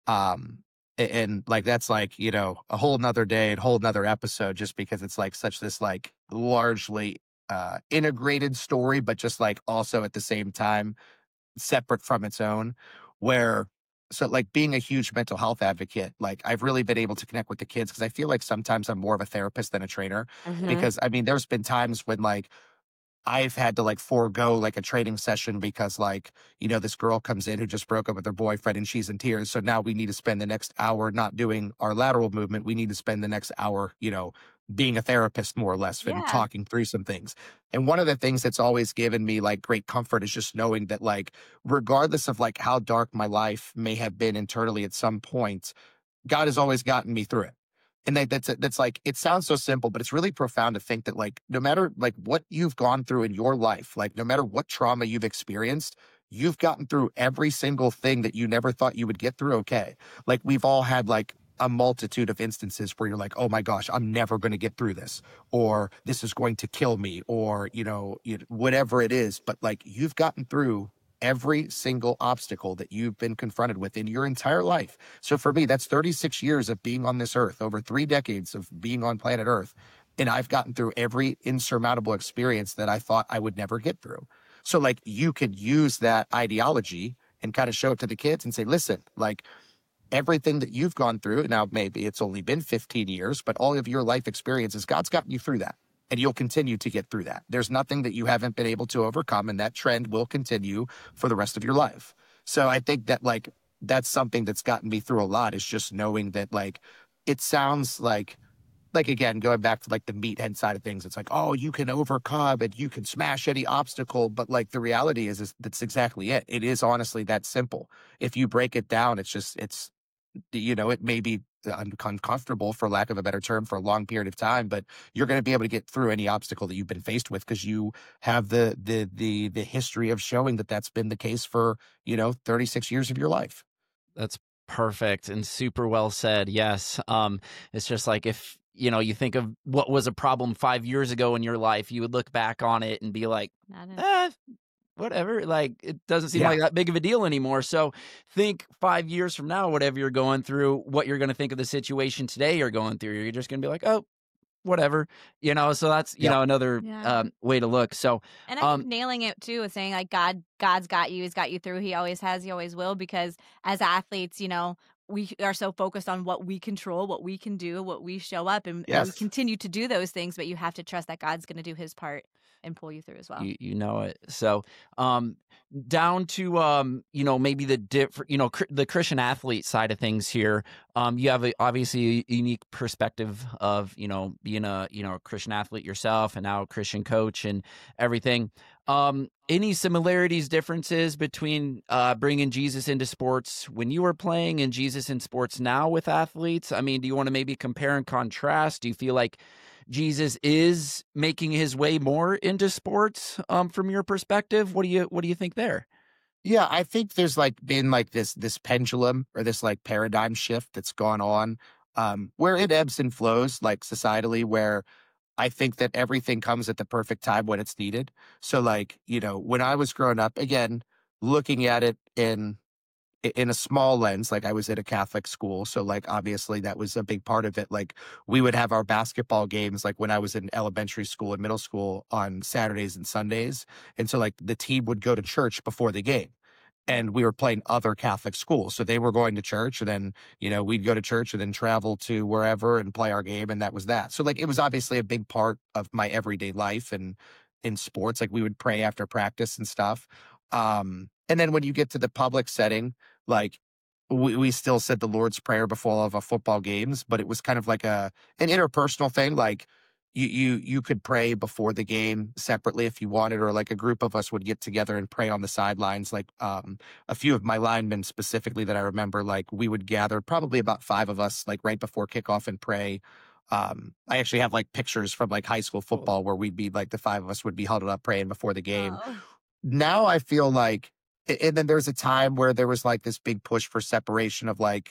And like, that's like, you know, a whole nother day, a whole nother episode, just because it's like such this like largely integrated story, but just like also at the same time separate from its own, where so like being a huge mental health advocate, like I've really been able to connect with the kids because I feel like sometimes I'm more of a therapist than a trainer. Because I mean, there's been times when like I've had to like forego like a training session because like, you know, this girl comes in who just broke up with her boyfriend and she's in tears. So now we need to spend the next hour not doing our lateral movement. We need to spend the next hour, you know, being a therapist more or less and talking through some things. And one of the things that's always given me like great comfort is just knowing that like, regardless of like how dark my life may have been internally at some point, God has always gotten me through it. And that's like, it sounds so simple, but it's really profound to think that like, no matter like what you've gone through in your life, like no matter what trauma you've experienced, you've gotten through every single thing that you never thought you would get through. Okay. Like we've all had like a multitude of instances where you're like, oh my gosh, I'm never going to get through this, or this is going to kill me, or, you know, whatever it is. But like you've gotten through every single obstacle that you've been confronted with in your entire life. So for me, that's 36 years of being on this earth, over 3 decades of being on planet Earth. And I've gotten through every insurmountable experience that I thought I would never get through. So like you could use that ideology and kind of show it to the kids and say, listen, like everything that you've gone through, now maybe it's only been 15 years, but all of your life experiences, God's gotten you through that. And you'll continue to get through that. There's nothing that you haven't been able to overcome, and that trend will continue for the rest of your life. So I think that like, that's something that's gotten me through a lot, is just knowing that like, it sounds like again, going back to like the meathead side of things, it's like, oh, you can overcome and you can smash any obstacle. But like the reality is that's exactly it. It is honestly that simple. If you break it down, it's, you know, it may be uncomfortable, for lack of a better term, for a long period of time, but you're going to be able to get through any obstacle that you've been faced with because you have the history of showing that that's been the case for, you know, 36 years of your life. That's perfect and super well said. Yes. It's just like, if, you know, you think of what was a problem 5 years ago in your life, you would look back on it and be like, whatever, like it doesn't seem like that big of a deal anymore. So think 5 years from now, whatever you're going through, what you're going to think of the situation today you're going through, you're just going to be like, oh, whatever, you know. So that's, you know, another way to look. So and I think nailing it too is saying like God's got you, he's got you through, he always has, he always will, because as athletes, you know, we are so focused on what we control, what we can do, what we show up, and we continue to do those things, but you have to trust that God's going to do his part and pull you through as well. You know it. So down to you know, maybe the the Christian athlete side of things here. You have obviously a unique perspective of, you know, being a, you know, a Christian athlete yourself and now a Christian coach and everything. Any similarities, differences between bringing Jesus into sports when you were playing and Jesus in sports now with athletes? I mean, do you want to maybe compare and contrast? Do you feel like Jesus is making his way more into sports from your perspective? What do you think there? Yeah, I think there's like been like this pendulum or this like paradigm shift that's gone on where it ebbs and flows like societally, where I think that everything comes at the perfect time when it's needed. So like, you know, when I was growing up, again, looking at it in a small lens, like I was at a Catholic school. So like, obviously that was a big part of it. Like we would have our basketball games, like when I was in elementary school and middle school, on Saturdays and Sundays. And so like the team would go to church before the game. And we were playing other Catholic schools. So they were going to church, and then, you know, we'd go to church and then travel to wherever and play our game. And that was that. So like, it was obviously a big part of my everyday life. And in sports. Like we would pray after practice and stuff. And then when you get to the public setting, like we still said the Lord's Prayer before all of our football games, but it was kind of like an interpersonal thing. Like you could pray before the game separately if you wanted, or like a group of us would get together and pray on the sidelines. Like a few of my linemen specifically that I remember, like we would gather, probably about 5 of us, like right before kickoff and pray. I actually have like pictures from like high school football where we'd be like the 5 of us would be huddled up praying before the game. Oh. Now I feel like, and then there's a time where there was like this big push for separation of like,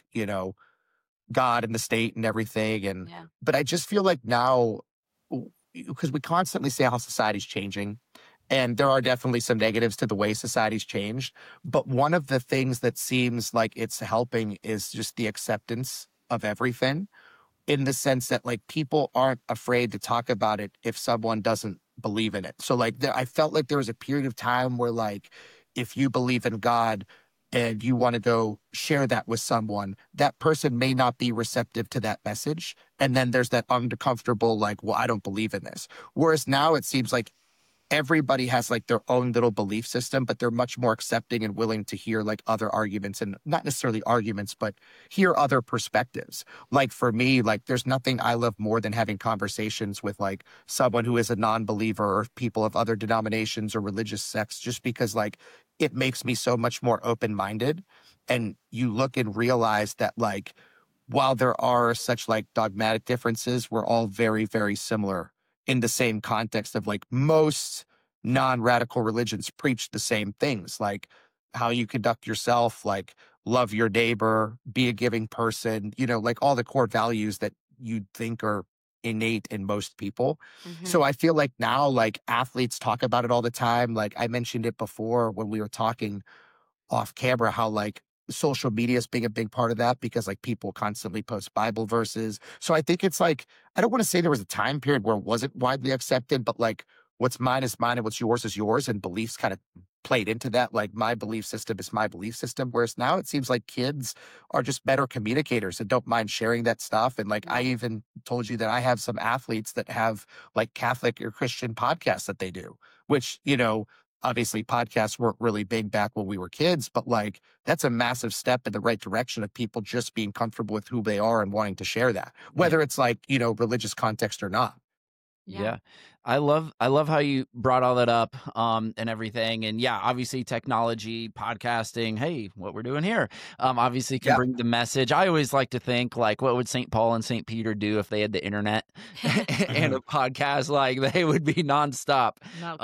God and the state and everything. And, but I just feel like now, because we constantly say how society's changing, and there are definitely some negatives to the way society's changed. But one of the things that seems like it's helping is just the acceptance of everything, in the sense that like people aren't afraid to talk about it if someone doesn't believe in it. So like I felt like there was a period of time where like, if you believe in God and you want to go share that with someone, that person may not be receptive to that message. And then there's that uncomfortable, like, well, I don't believe in this. Whereas now it seems like everybody has like their own little belief system, but they're much more accepting and willing to hear like other arguments, and not necessarily arguments, but hear other perspectives. Like for me, like there's nothing I love more than having conversations with like someone who is a non-believer or people of other denominations or religious sects, just because like it makes me so much more open-minded. And you look and realize that like, while there are such like dogmatic differences, we're all very, very similar in the same context of like most non-radical religions preach the same things, like how you conduct yourself, like love your neighbor, be a giving person, like all the core values that you think are innate in most people. Mm-hmm. So I feel like now like athletes talk about it all the time. Like I mentioned it before when we were talking off camera, how like social media is being a big part of that, because like people constantly post Bible verses. So I think it's like, I don't want to say there was a time period where it wasn't widely accepted, but like what's mine is mine and what's yours is yours, and beliefs kind of played into that. Like my belief system is my belief system. Whereas now it seems like kids are just better communicators and don't mind sharing that stuff. And like I even told you that I have some athletes that have like Catholic or Christian podcasts that they do, which, obviously podcasts weren't really big back when we were kids, but like that's a massive step in the right direction of people just being comfortable with who they are and wanting to share that, whether it's like, religious context or not. Yeah. I love how you brought all that up and everything. And yeah, obviously technology, podcasting, hey, what we're doing here, obviously can bring the message. I always like to think like, what would St. Paul and St. Peter do if they had the internet and a podcast? Like they would be nonstop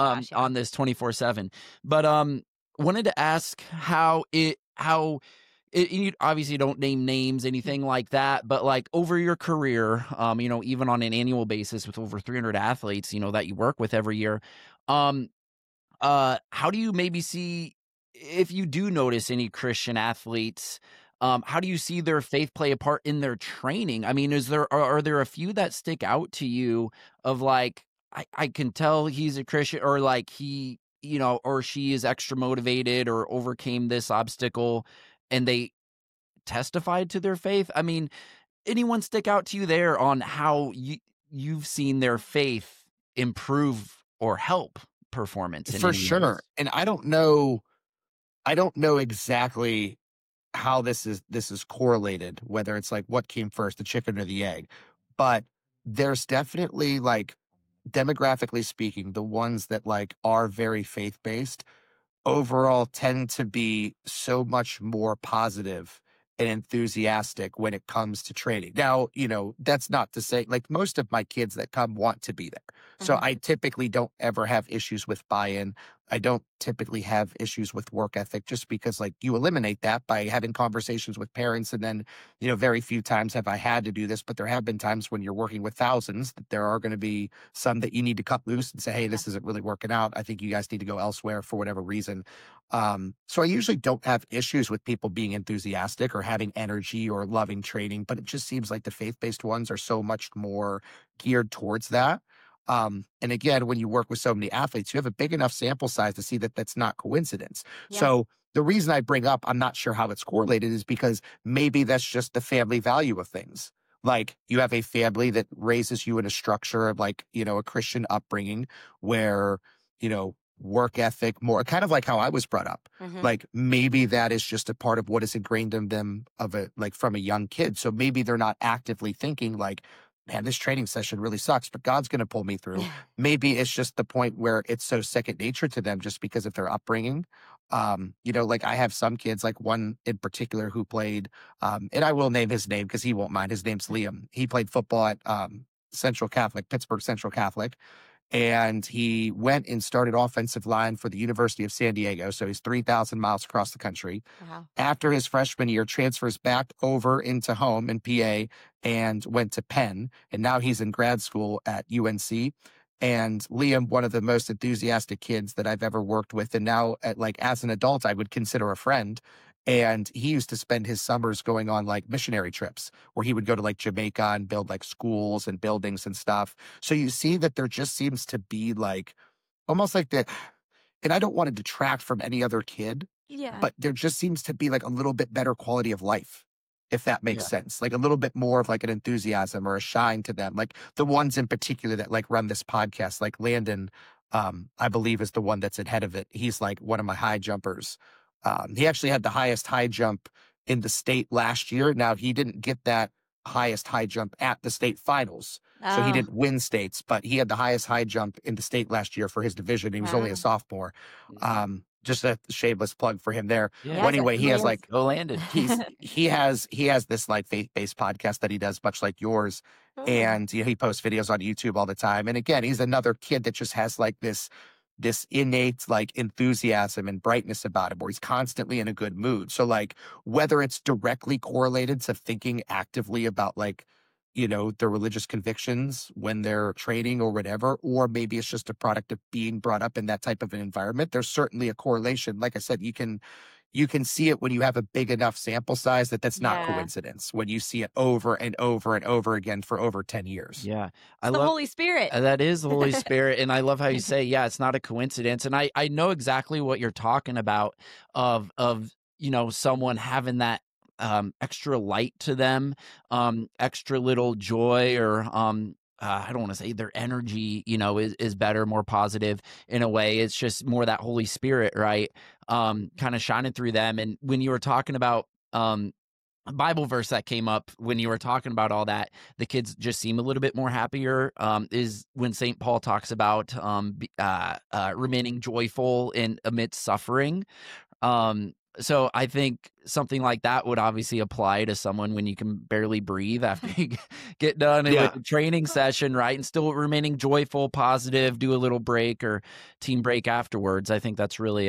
on this 24/7. But wanted to ask how you obviously don't name names, anything like that, but like over your career, even on an annual basis with over 300 athletes, that you work with every year, how do you maybe see, if you do notice any Christian athletes, how do you see their faith play a part in their training? I mean, are there a few that stick out to you of like, I can tell he's a Christian, or like he, or she is extra motivated or overcame this obstacle and they testified to their faith? I mean, anyone stick out to you there on how you've seen their faith improve or help performance? For sure. And I don't know exactly how this is correlated, whether it's like what came first, the chicken or the egg. But there's definitely like, demographically speaking, the ones that like are very faith-based overall tend to be so much more positive and enthusiastic when it comes to training. Now, that's not to say like most of my kids that come want to be there. So I typically don't ever have issues with buy-in. I don't typically have issues with work ethic, just because like you eliminate that by having conversations with parents. And then, very few times have I had to do this, but there have been times when you're working with thousands that there are going to be some that you need to cut loose and say, hey, this isn't really working out. I think you guys need to go elsewhere for whatever reason. So I usually don't have issues with people being enthusiastic or having energy or loving training, but it just seems like the faith-based ones are so much more geared towards that. And again, when you work with so many athletes, you have a big enough sample size to see that that's not coincidence. Yeah. So the reason I bring up, I'm not sure how it's correlated, is because maybe that's just the family value of things. Like you have a family that raises you in a structure of like, a Christian upbringing where work ethic, more kind of like how I was brought up. Mhm. Like maybe that is just a part of what is ingrained in them from a young kid. So maybe they're not actively thinking like, man, this training session really sucks, but God's going to pull me through. Maybe it's just the point where it's so second nature to them just because of their upbringing. Like I have some kids, like one in particular who played, and I will name his name because he won't mind. His name's Liam. He played football at Pittsburgh Central Catholic. And he went and started offensive line for the University of San Diego. So he's 3,000 miles across the country. Wow. After his freshman year, transfers back over into home in PA and went to Penn. And now he's in grad school at UNC. And Liam, one of the most enthusiastic kids that I've ever worked with. And now as an adult, I would consider a friend. And he used to spend his summers going on like missionary trips where he would go to like Jamaica and build like schools and buildings and stuff. So you see that there just seems to be like almost like that. And I don't want to detract from any other kid, Yeah. but there just seems to be like a little bit better quality of life, if that makes sense. Like a little bit more of like an enthusiasm or a shine to them. Like the ones in particular that like run this podcast, like Landon, I believe is the one that's ahead of it. He's like one of my high jumpers. He actually had the highest high jump in the state last year. Now, he didn't get that highest high jump at the state finals. So he Oh. didn't win states, but he had the highest high jump in the state last year for his division. He was only Wow. a sophomore. Just a shameless plug for him there. Yeah. Well, anyway, he has like, Go Landon. he has this like faith-based podcast that he does much like yours. Oh. And he posts videos on YouTube all the time. And again, he's another kid that just has like this innate like enthusiasm and brightness about him where he's constantly in a good mood. So like whether it's directly correlated to thinking actively about like, their religious convictions when they're training or whatever, or maybe it's just a product of being brought up in that type of an environment, there's certainly a correlation. Like I said, you can see it when you have a big enough sample size that's not Yeah. coincidence, when you see it over and over and over again for over 10 years. Yeah. It's the Holy Spirit. That is the Holy Spirit. And I love how you say, yeah, it's not a coincidence. And I know exactly what you're talking about of someone having that extra light to them, extra little joy, or I don't want to say their energy, is better, more positive in a way. It's just more that Holy Spirit, right? Kind of shining through them. And when you were talking about a Bible verse that came up when you were talking about all that, the kids just seem a little bit more happier, is when St. Paul talks about remaining joyful amidst suffering. So I think something like that would obviously apply to someone when you can barely breathe after you get done with a training session, right? And still remaining joyful, positive, do a little break or team break afterwards. I think that's really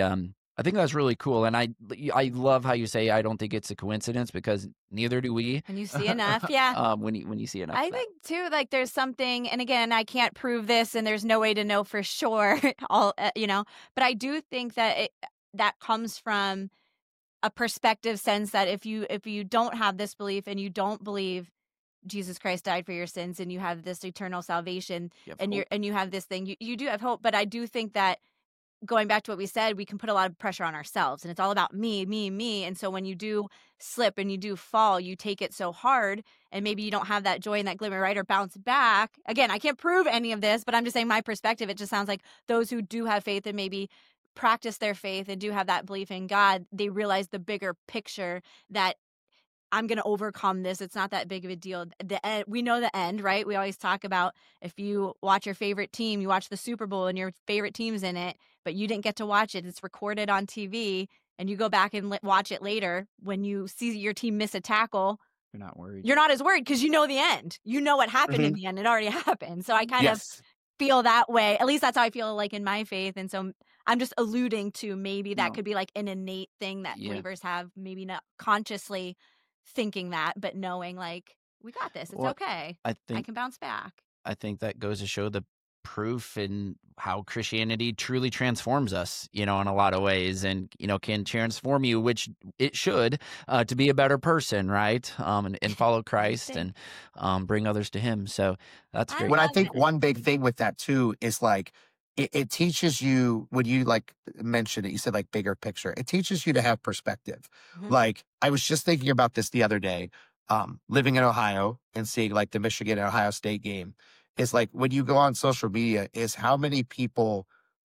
cool. And I love how you say, I don't think it's a coincidence, because neither do we. And you see enough. Yeah. When you see enough. I think too, like there's something, and again, I can't prove this and there's no way to know for sure, but I do think that that comes from a perspective sense that if you don't have this belief and you don't believe Jesus Christ died for your sins and you have this eternal salvation and you have this thing, you do have hope. But I do think that, going back to what we said, we can put a lot of pressure on ourselves, and it's all about me, me, me. And so when you do slip and you do fall, you take it so hard, and maybe you don't have that joy and that glimmer, right? Or bounce back. Again, I can't prove any of this, but I'm just saying my perspective. It just sounds like those who do have faith and maybe practice their faith and do have that belief in God, they realize the bigger picture that I'm going to overcome this. It's not that big of a deal. The end, we know the end, right? We always talk about, if you watch your favorite team, you watch the Super Bowl and your favorite team's in it, but you didn't get to watch it. It's recorded on TV, and you go back and watch it later. When you see your team miss a tackle, you're not worried. You're not as worried because you know the end. You know what happened in the end. It already happened. So I kind of feel that way. At least that's how I feel like in my faith. And so I'm just alluding to maybe that could be like an innate thing that believers have, maybe not consciously thinking that, but knowing like, we got this. It's okay. I can bounce back. I think that goes to show the proof in how Christianity truly transforms us, in a lot of ways, and, can transform you, which it should, to be a better person, right? And follow Christ and bring others to him. So that's great. What I think one big thing with that too is like, it teaches you, when you like mentioned it, you said like bigger picture, it teaches you to have perspective. Like I was just thinking about this the other day, living in Ohio and seeing like the Michigan and Ohio State game. Is like when you go on social media, is how many people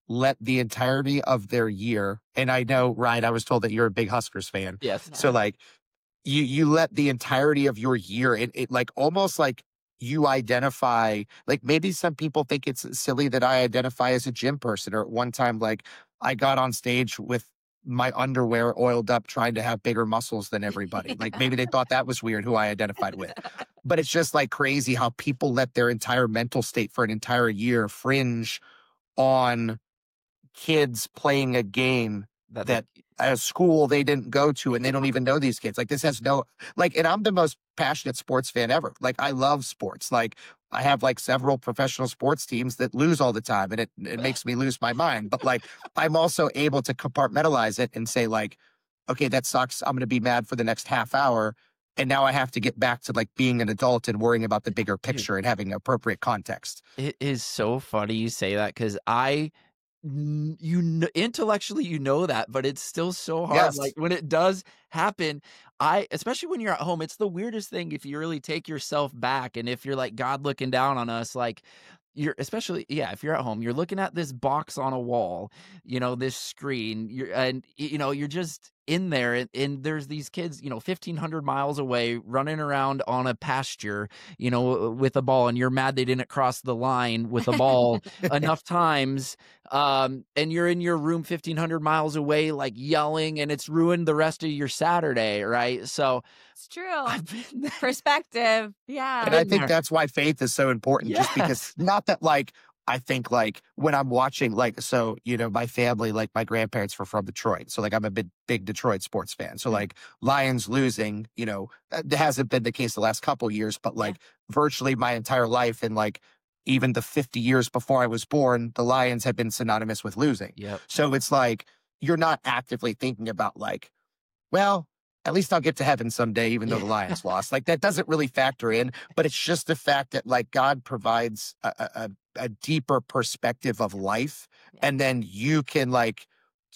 let the entirety of their year, and I know, Ryan, I was told that you're a big Huskers fan. Yes. So like you let the entirety of your year, it like almost like you identify, like maybe some people think it's silly that I identify as a gym person, or at one time, like I got on stage with my underwear oiled up trying to have bigger muscles than everybody. Like maybe they thought that was weird who I identified with. But it's just like crazy how people let their entire mental state for an entire year fringe on kids playing a game that at a school they didn't go to, and they don't even know these kids. Like this has no, like, and I'm the most passionate sports fan ever. Like I love sports. Like I have like several professional sports teams that lose all the time, and it makes me lose my mind. But like I'm also able to compartmentalize it and say like, okay, that sucks. I'm going to be mad for the next half hour. And now I have to get back to like being an adult and worrying about the bigger picture and having appropriate context. It is so funny you say that, because intellectually you know that, but it's still so hard. Yes. Like when it does happen, especially when you're at home, it's the weirdest thing if you really take yourself back, and if you're like God looking down on us, like you're, especially, yeah, if you're at home, you're looking at this box on a wall, this screen, you're just in there, and there's these kids, 1,500 miles away running around on a pasture, with a ball, and you're mad they didn't cross the line with a ball enough times. And you're in your room 1,500 miles away, like yelling, and it's ruined the rest of your Saturday, right? So it's true. I've been there. Perspective. Yeah. And I think that's why faith is so important, just because Yes. not that like, I think like when I'm watching, like, so, my family, like my grandparents were from Detroit. So like I'm a big Detroit sports fan. So like Lions losing, it hasn't been the case the last couple of years, but like virtually my entire life, and like even the 50 years before I was born, the Lions had been synonymous with losing. Yep. So it's like, you're not actively thinking about like, well, at least I'll get to heaven someday, even though the Lions lost. Like that doesn't really factor in, but it's just the fact that like God provides a deeper perspective of life. And then you can like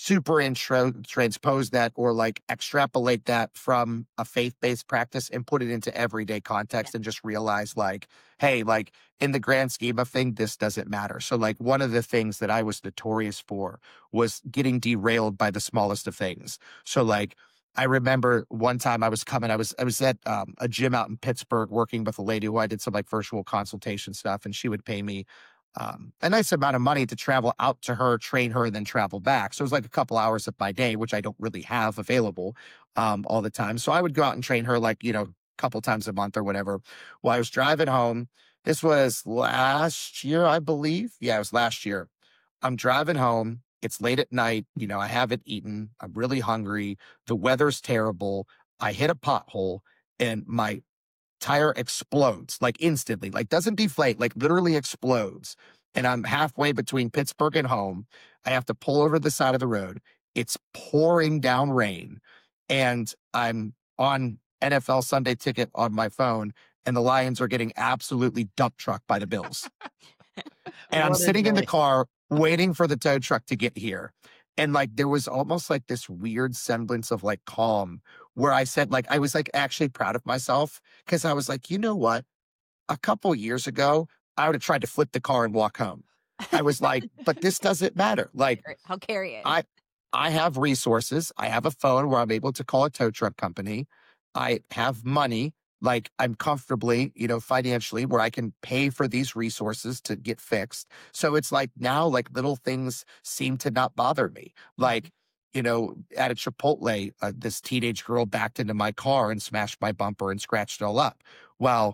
transpose that, or like extrapolate that from a faith-based practice and put it into everyday context, and just realize like, hey, like in the grand scheme of things, this doesn't matter. So like one of the things that I was notorious for was getting derailed by the smallest of things. So like, I remember one time I was at a gym out in Pittsburgh working with a lady who I did some like virtual consultation stuff, and she would pay me a nice amount of money to travel out to her, train her, and then travel back. So it was like a couple hours of my day, which I don't really have available all the time. So I would go out and train her like, a couple times a month or whatever. While I was driving home, this was last year, I believe. Yeah, it was last year. I'm driving home. It's late at night. I haven't eaten. I'm really hungry. The weather's terrible. I hit a pothole and my tire explodes like instantly, like doesn't deflate, like literally explodes. And I'm halfway between Pittsburgh and home. I have to pull over the side of the road. It's pouring down rain, and I'm on NFL Sunday Ticket on my phone, and the Lions are getting absolutely dump trucked by the Bills. And I'm sitting in the car waiting for the tow truck to get here. And like, there was almost like this weird semblance of like calm, where I said, like, I was like actually proud of myself, because I was like, you know what? A couple years ago, I would have tried to flip the car and walk home. I was like, but this doesn't matter. Like, I'll carry it. I have resources. I have a phone where I'm able to call a tow truck company. I have money. Like I'm comfortably, financially, where I can pay for these resources to get fixed. So it's like now, like little things seem to not bother me. Like, at a Chipotle, this teenage girl backed into my car and smashed my bumper and scratched it all up. Well,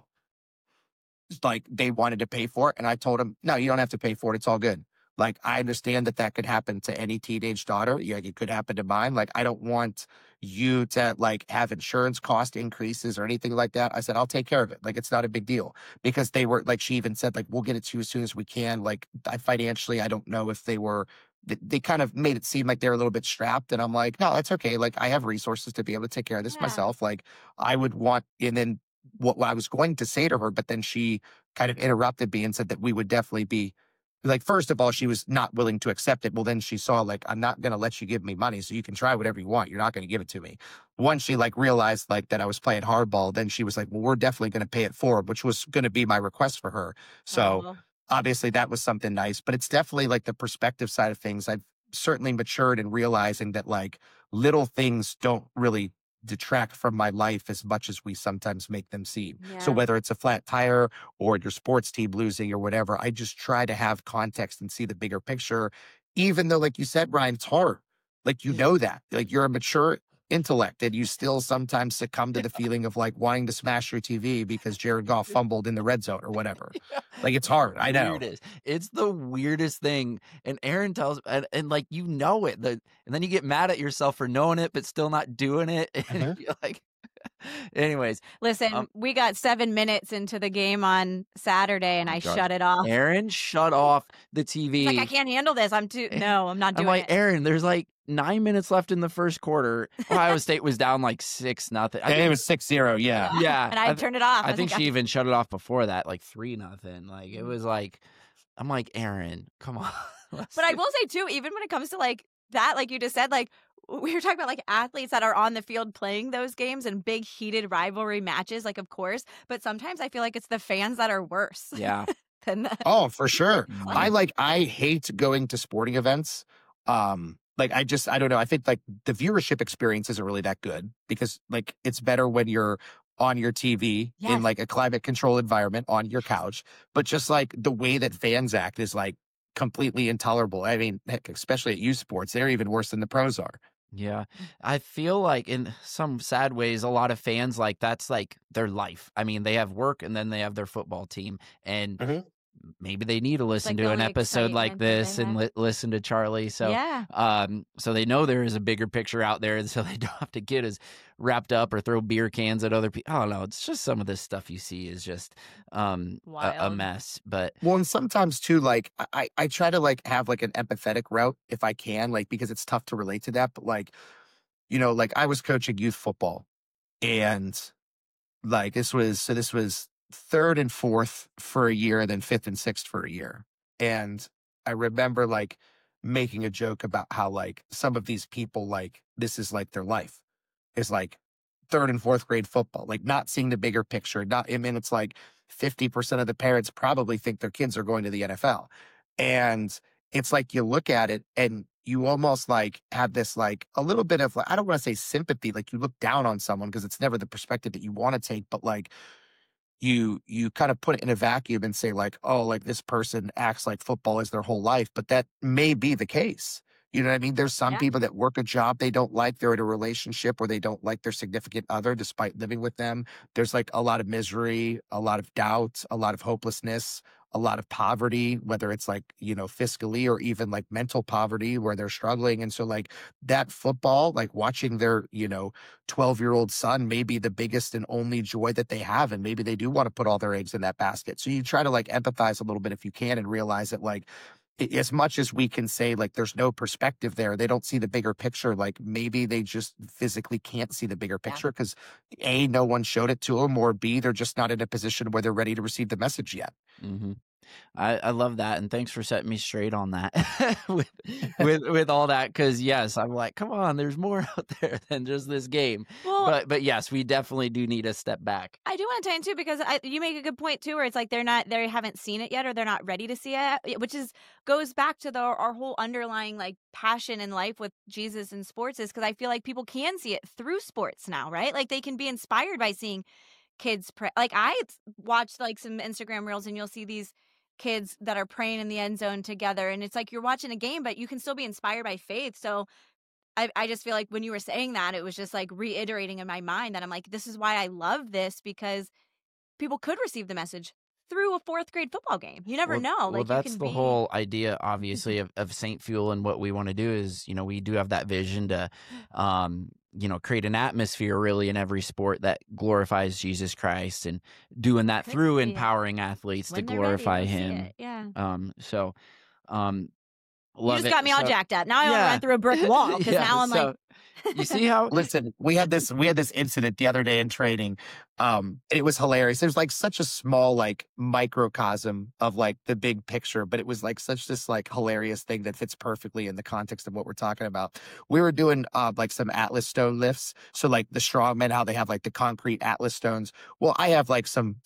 like they wanted to pay for it. And I told them, no, you don't have to pay for it. It's all good. Like, I understand that could happen to any teenage daughter. Yeah, it could happen to mine. Like, I don't want you to like have insurance cost increases or anything like that. I said, I'll take care of it. Like, it's not a big deal, because they were like, she even said like, we'll get it to you as soon as we can. Like, financially, I don't know if they kind of made it seem like they're a little bit strapped. And I'm like, no, that's okay. Like, I have resources to be able to take care of this myself. Like, I would want, and then what I was going to say to her, but then she kind of interrupted me and said that we would definitely be, like, first of all, she was not willing to accept it. Well, then she saw, like, I'm not going to let you give me money, so you can try whatever you want. You're not going to give it to me. Once she, like, realized, like, that I was playing hardball, then she was like, well, we're definitely going to pay it forward, which was going to be my request for her. So obviously that was something nice, but it's definitely like the perspective side of things. I've certainly matured in realizing that like little things don't really detract from my life as much as we sometimes make them seem. So Yeah. whether it's a flat tire or your sports team losing or whatever, I just try to have context and see the bigger picture, even though, like you said, Brian, it's hard. Like, you know that. Like, you're a mature intellect and you still sometimes succumb to the feeling of like wanting to smash your TV because Jared Goff fumbled in the red zone or whatever. Like, it's hard. I know. It's the weirdest thing. And Aaron tells, and like, you know it. And then you get mad at yourself for knowing it, but still not doing it. And you're like, anyways. Listen, we got 7 minutes into the game on Saturday and I shut it off. Aaron shut off the TV. It's like, I can't handle this. I'm not doing I'm like, it. Aaron, there's like 9 minutes left in the first quarter. Ohio State was down like 6-0. I think it was 6-0. Yeah. Yeah. And I turned it off. I think she even shut it off before that, like 3-0. Like, it was like, I'm like, Aaron, come on. But I will say too, even when it comes to like that, like you just said, like we were talking about like athletes that are on the field playing those games and big heated rivalry matches, like of course, but sometimes I feel like it's the fans that are worse. Yeah. Than the Oh, for sure. Mhm. I hate going to sporting events. Like, I don't know. I think like the viewership experience isn't really that good because like it's better when you're on your TV Yes. in like a climate controlled environment on your couch. But just like the way that fans act is like completely intolerable. I mean, heck, especially at youth sports, they're even worse than the pros are. Yeah. I feel like in some sad ways, a lot of fans, like, that's like their life. I mean, they have work and then they have their football team. And Mhm. maybe they need to listen like to the an only episode like excitement that they this and have. listen to Charlie. So, Yeah. so they know there is a bigger picture out there, and so they don't have to get as wrapped up or throw beer cans at other people. I don't know. It's just some of this stuff you see is just a Wild. mess. But Well, and sometimes too, like I try to like have like an empathetic route if I can, like because it's tough to relate to that. But like, you know, like I was coaching youth football and like this was third and fourth for a year, and then fifth and sixth for a year. And I remember like making a joke about how like some of these people, like this is like their life is like third and fourth grade football, like not seeing the bigger picture. Not, I mean, it's like 50% of the parents probably think their kids are going to the NFL. And it's like you look at it and you almost like have this like a little bit of like, I don't want to say sympathy, like you look down on someone because it's never the perspective that you want to take, but like you kind of put it in a vacuum and say like, oh, like this person acts like football is their whole life, but that may be the case. You know what I mean? There's some Yeah. people that work a job they don't like. They're in a relationship where they don't like their significant other despite living with them. There's like a lot of misery, a lot of doubt, a lot of hopelessness, a lot of poverty, whether it's like, you know, fiscally or even like mental poverty where they're struggling. And so like that football, like watching their, you know, 12-year-old son may be the biggest and only joy that they have. And maybe they do want to put all their eggs in that basket. So you try to like empathize a little bit if you can and realize that like, as much as we can say like there's no perspective there, they don't see the bigger picture. Like maybe they just physically can't see the bigger picture because A, no one showed it to them, or B, they're just not in a position where they're ready to receive the message yet. mm-hmm. I love that, and thanks for setting me straight on that with all that. Because yes, I'm like, come on, there's more out there than just this game. Well, But yes, we definitely do need to step back. I do want to tie in too because you make a good point too, where it's like they haven't seen it yet, or they're not ready to see it, which goes back to our whole underlying like passion in life with Jesus and sports is because I feel like people can see it through sports now, right? Like they can be inspired by seeing kids pray. Like I watched like some Instagram reels, and you'll see these kids that are praying in the end zone together, and it's like you're watching a game, but you can still be inspired by faith. So I just feel like when you were saying that, it was just like reiterating in my mind that I'm like, this is why I love this, because people could receive the message through a fourth grade football game. You never know. Well, Like that's you can the be whole idea, obviously, of St. Fuel, and what we want to do is, you know, we do have that vision to, you know, create an atmosphere really in every sport that glorifies Jesus Christ, and doing that Could through see it. empowering athletes when to they're ready, glorify you'll see Him. it. Yeah. So, You love just it. got me all So- jacked up. Now I want to Yeah. run through a brick wall because Yeah, now I'm so like, you see how Listen, we had this incident the other day in training. It was hilarious. There's like such a small like microcosm of like the big picture, but it was like such this like hilarious thing that fits perfectly in the context of what we're talking about. We were doing like some Atlas stone lifts. So like the strongmen, how they have like the concrete Atlas stones. Well, I have like some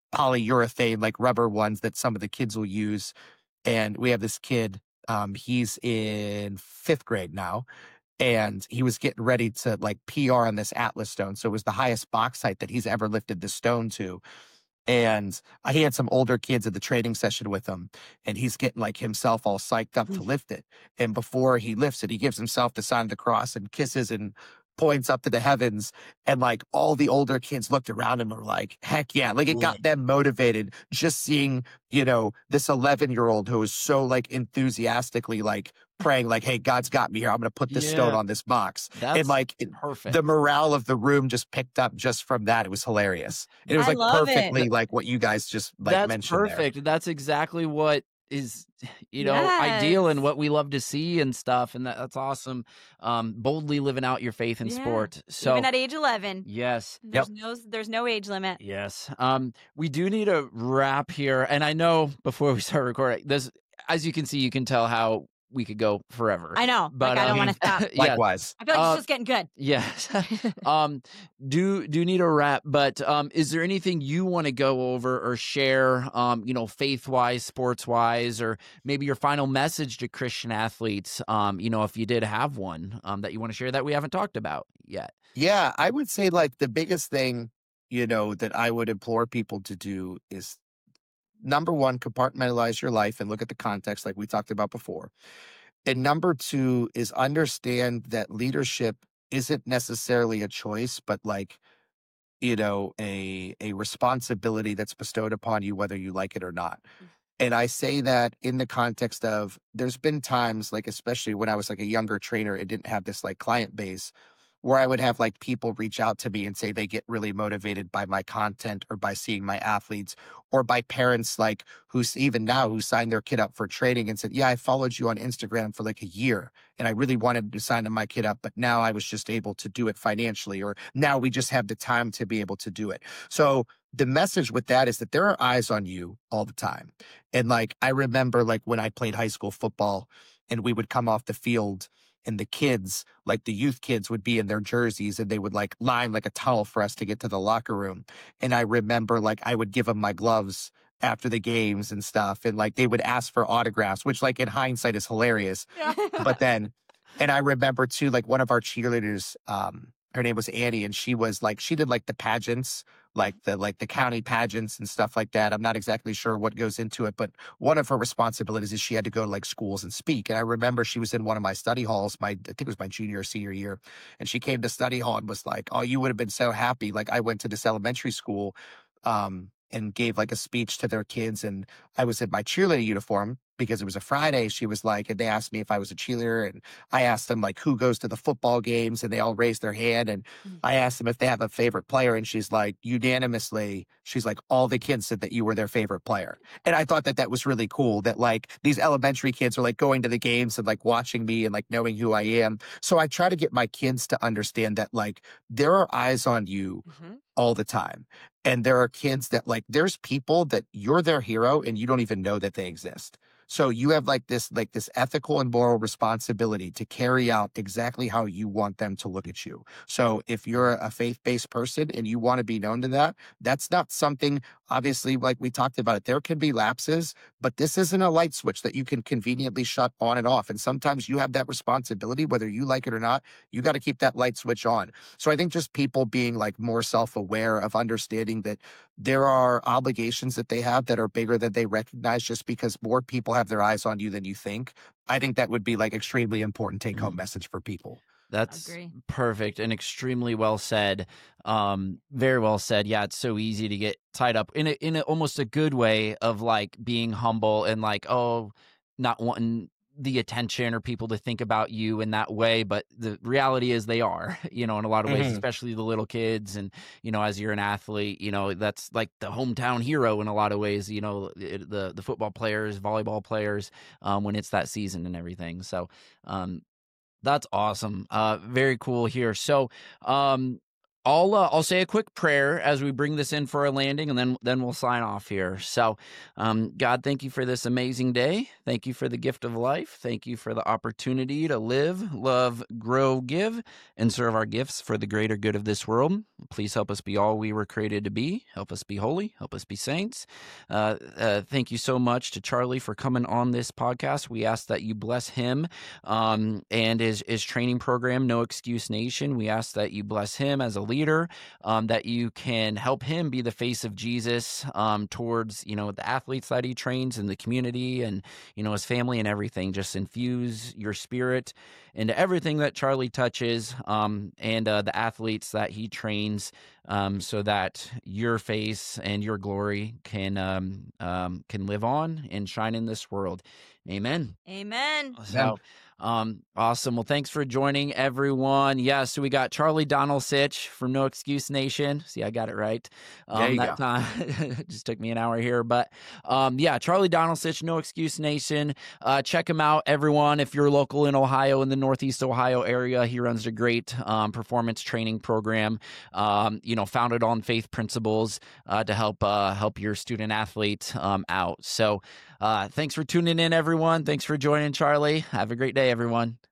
polyurethane, like rubber ones that some of the kids will use. And we have this kid, he's in 5th grade now, and he was getting ready to like PR on this Atlas stone. So it was the highest box height that he's ever lifted the stone to. And he had some older kids at the training session with him, and he's getting like himself all psyched up to lift it. And before he lifts it, he gives himself the sign of the cross and kisses and points up to the heavens. And like all the older kids looked around him and were like, heck yeah. Like it got them motivated just seeing, this 11-year-old who was so like enthusiastically like praying like, hey, God's got me here. I'm going to put this stone on this box. That's and like perfect. The morale of the room just picked up just from that. It was hilarious. And it was like perfectly like what you guys just like mentioned. That's perfect. That's exactly what is Yes. ideal and what we love to see and stuff, and that's awesome. Boldly living out your faith in sport. So even at age 11, yes, there's no age limit. yes. We do need a wrap here, and I know before we start recording this, as you can see, you can tell how we could go forever. I know, but I don't want to stop. Likewise. I feel like it's just getting good. Yes. Do need a wrap, but is there anything you want to go over or share, faith-wise, sports-wise, or maybe your final message to Christian athletes, if you did have one that you want to share that we haven't talked about yet? Yeah, I would say like the biggest thing, that I would implore people to do is, number one, compartmentalize your life and look at the context like we talked about before. And number two is understand that leadership isn't necessarily a choice, but like, a responsibility that's bestowed upon you, whether you like it or not. And I say that in the context of there's been times, like, especially when I was like a younger trainer, it didn't have this like client base, where I would have like people reach out to me and say they get really motivated by my content or by seeing my athletes, or by parents like who signed their kid up for training and said, yeah, I followed you on Instagram for like a year and I really wanted to sign my kid up, but now I was just able to do it financially, or now we just have the time to be able to do it. So the message with that is that there are eyes on you all the time. And like, I remember like when I played high school football and we would come off the field, and the kids, like the youth kids, would be in their jerseys and they would like line like a tunnel for us to get to the locker room. And I remember like I would give them my gloves after the games and stuff. And like they would ask for autographs, which like in hindsight is hilarious. But then, and I remember too, like one of our cheerleaders, her name was Annie, and she did like the pageants, like the county pageants and stuff like that. I'm not exactly sure what goes into it, but one of her responsibilities is she had to go to like schools and speak. And I remember she was in one of my study halls, I think it was my junior or senior year. And she came to study hall and was like, oh, you would have been so happy. Like I went to this elementary school, and gave like a speech to their kids. And I was in my cheerleader uniform because it was a Friday. She was like, and they asked me if I was a cheerleader, and I asked them like who goes to the football games, and they all raised their hand. And I asked them if they have a favorite player, and she's like, unanimously, she's like, all the kids said that you were their favorite player. And I thought that that was really cool, that like these elementary kids are like going to the games and like watching me and like knowing who I am. So I try to get my kids to understand that like there are eyes on you all the time. And there are kids that like, there's people that you're their hero and you don't even know that they exist. So you have like this ethical and moral responsibility to carry out exactly how you want them to look at you. So if you're a faith-based person and you want to be known to that, that's not something, obviously, like we talked about it, there can be lapses, but this isn't a light switch that you can conveniently shut on and off. And sometimes you have that responsibility, whether you like it or not, you got to keep that light switch on. So I think just people being like more self-aware of understanding that there are obligations that they have that are bigger than they recognize, just because more people have their eyes on you than you think. I think that would be like extremely important take-home message for people. That's perfect and extremely well said. Very well said. Yeah, it's so easy to get tied up in a almost a good way of like being humble and like, oh, not wanting the attention or people to think about you in that way. But the reality is they are, in a lot of ways, especially the little kids. And, as you're an athlete, that's like the hometown hero in a lot of ways, the football players, volleyball players, when it's that season and everything. So, that's awesome. Very cool here. So, I'll say a quick prayer as we bring this in for a landing, and then we'll sign off here. So, God, thank you for this amazing day. Thank you for the gift of life. Thank you for the opportunity to live, love, grow, give, and serve our gifts for the greater good of this world. Please help us be all we were created to be. Help us be holy. Help us be saints. Thank you so much to Charlie for coming on this podcast. We ask that you bless him and his training program, No Excuse Nation. We ask that you bless him as a leader, that you can help him be the face of Jesus towards, the athletes that he trains in the community and, his family and everything. Just infuse your spirit into everything that Charlie touches and the athletes that he trains so that your face and your glory can live on and shine in this world. Amen. Amen. So, awesome. Well, thanks for joining, everyone. Yeah, so we got Charlie Donelsich from No Excuse Nation. See, I got it right. That time it just took me an hour here, but Charlie Donelsich, No Excuse Nation. Check him out, everyone. If you're local in Ohio, in the Northeast Ohio area, he runs a great performance training program. Founded on faith principles to help your student athlete out. So, thanks for tuning in, everyone. Thanks for joining, Charlie. Have a great day, everyone.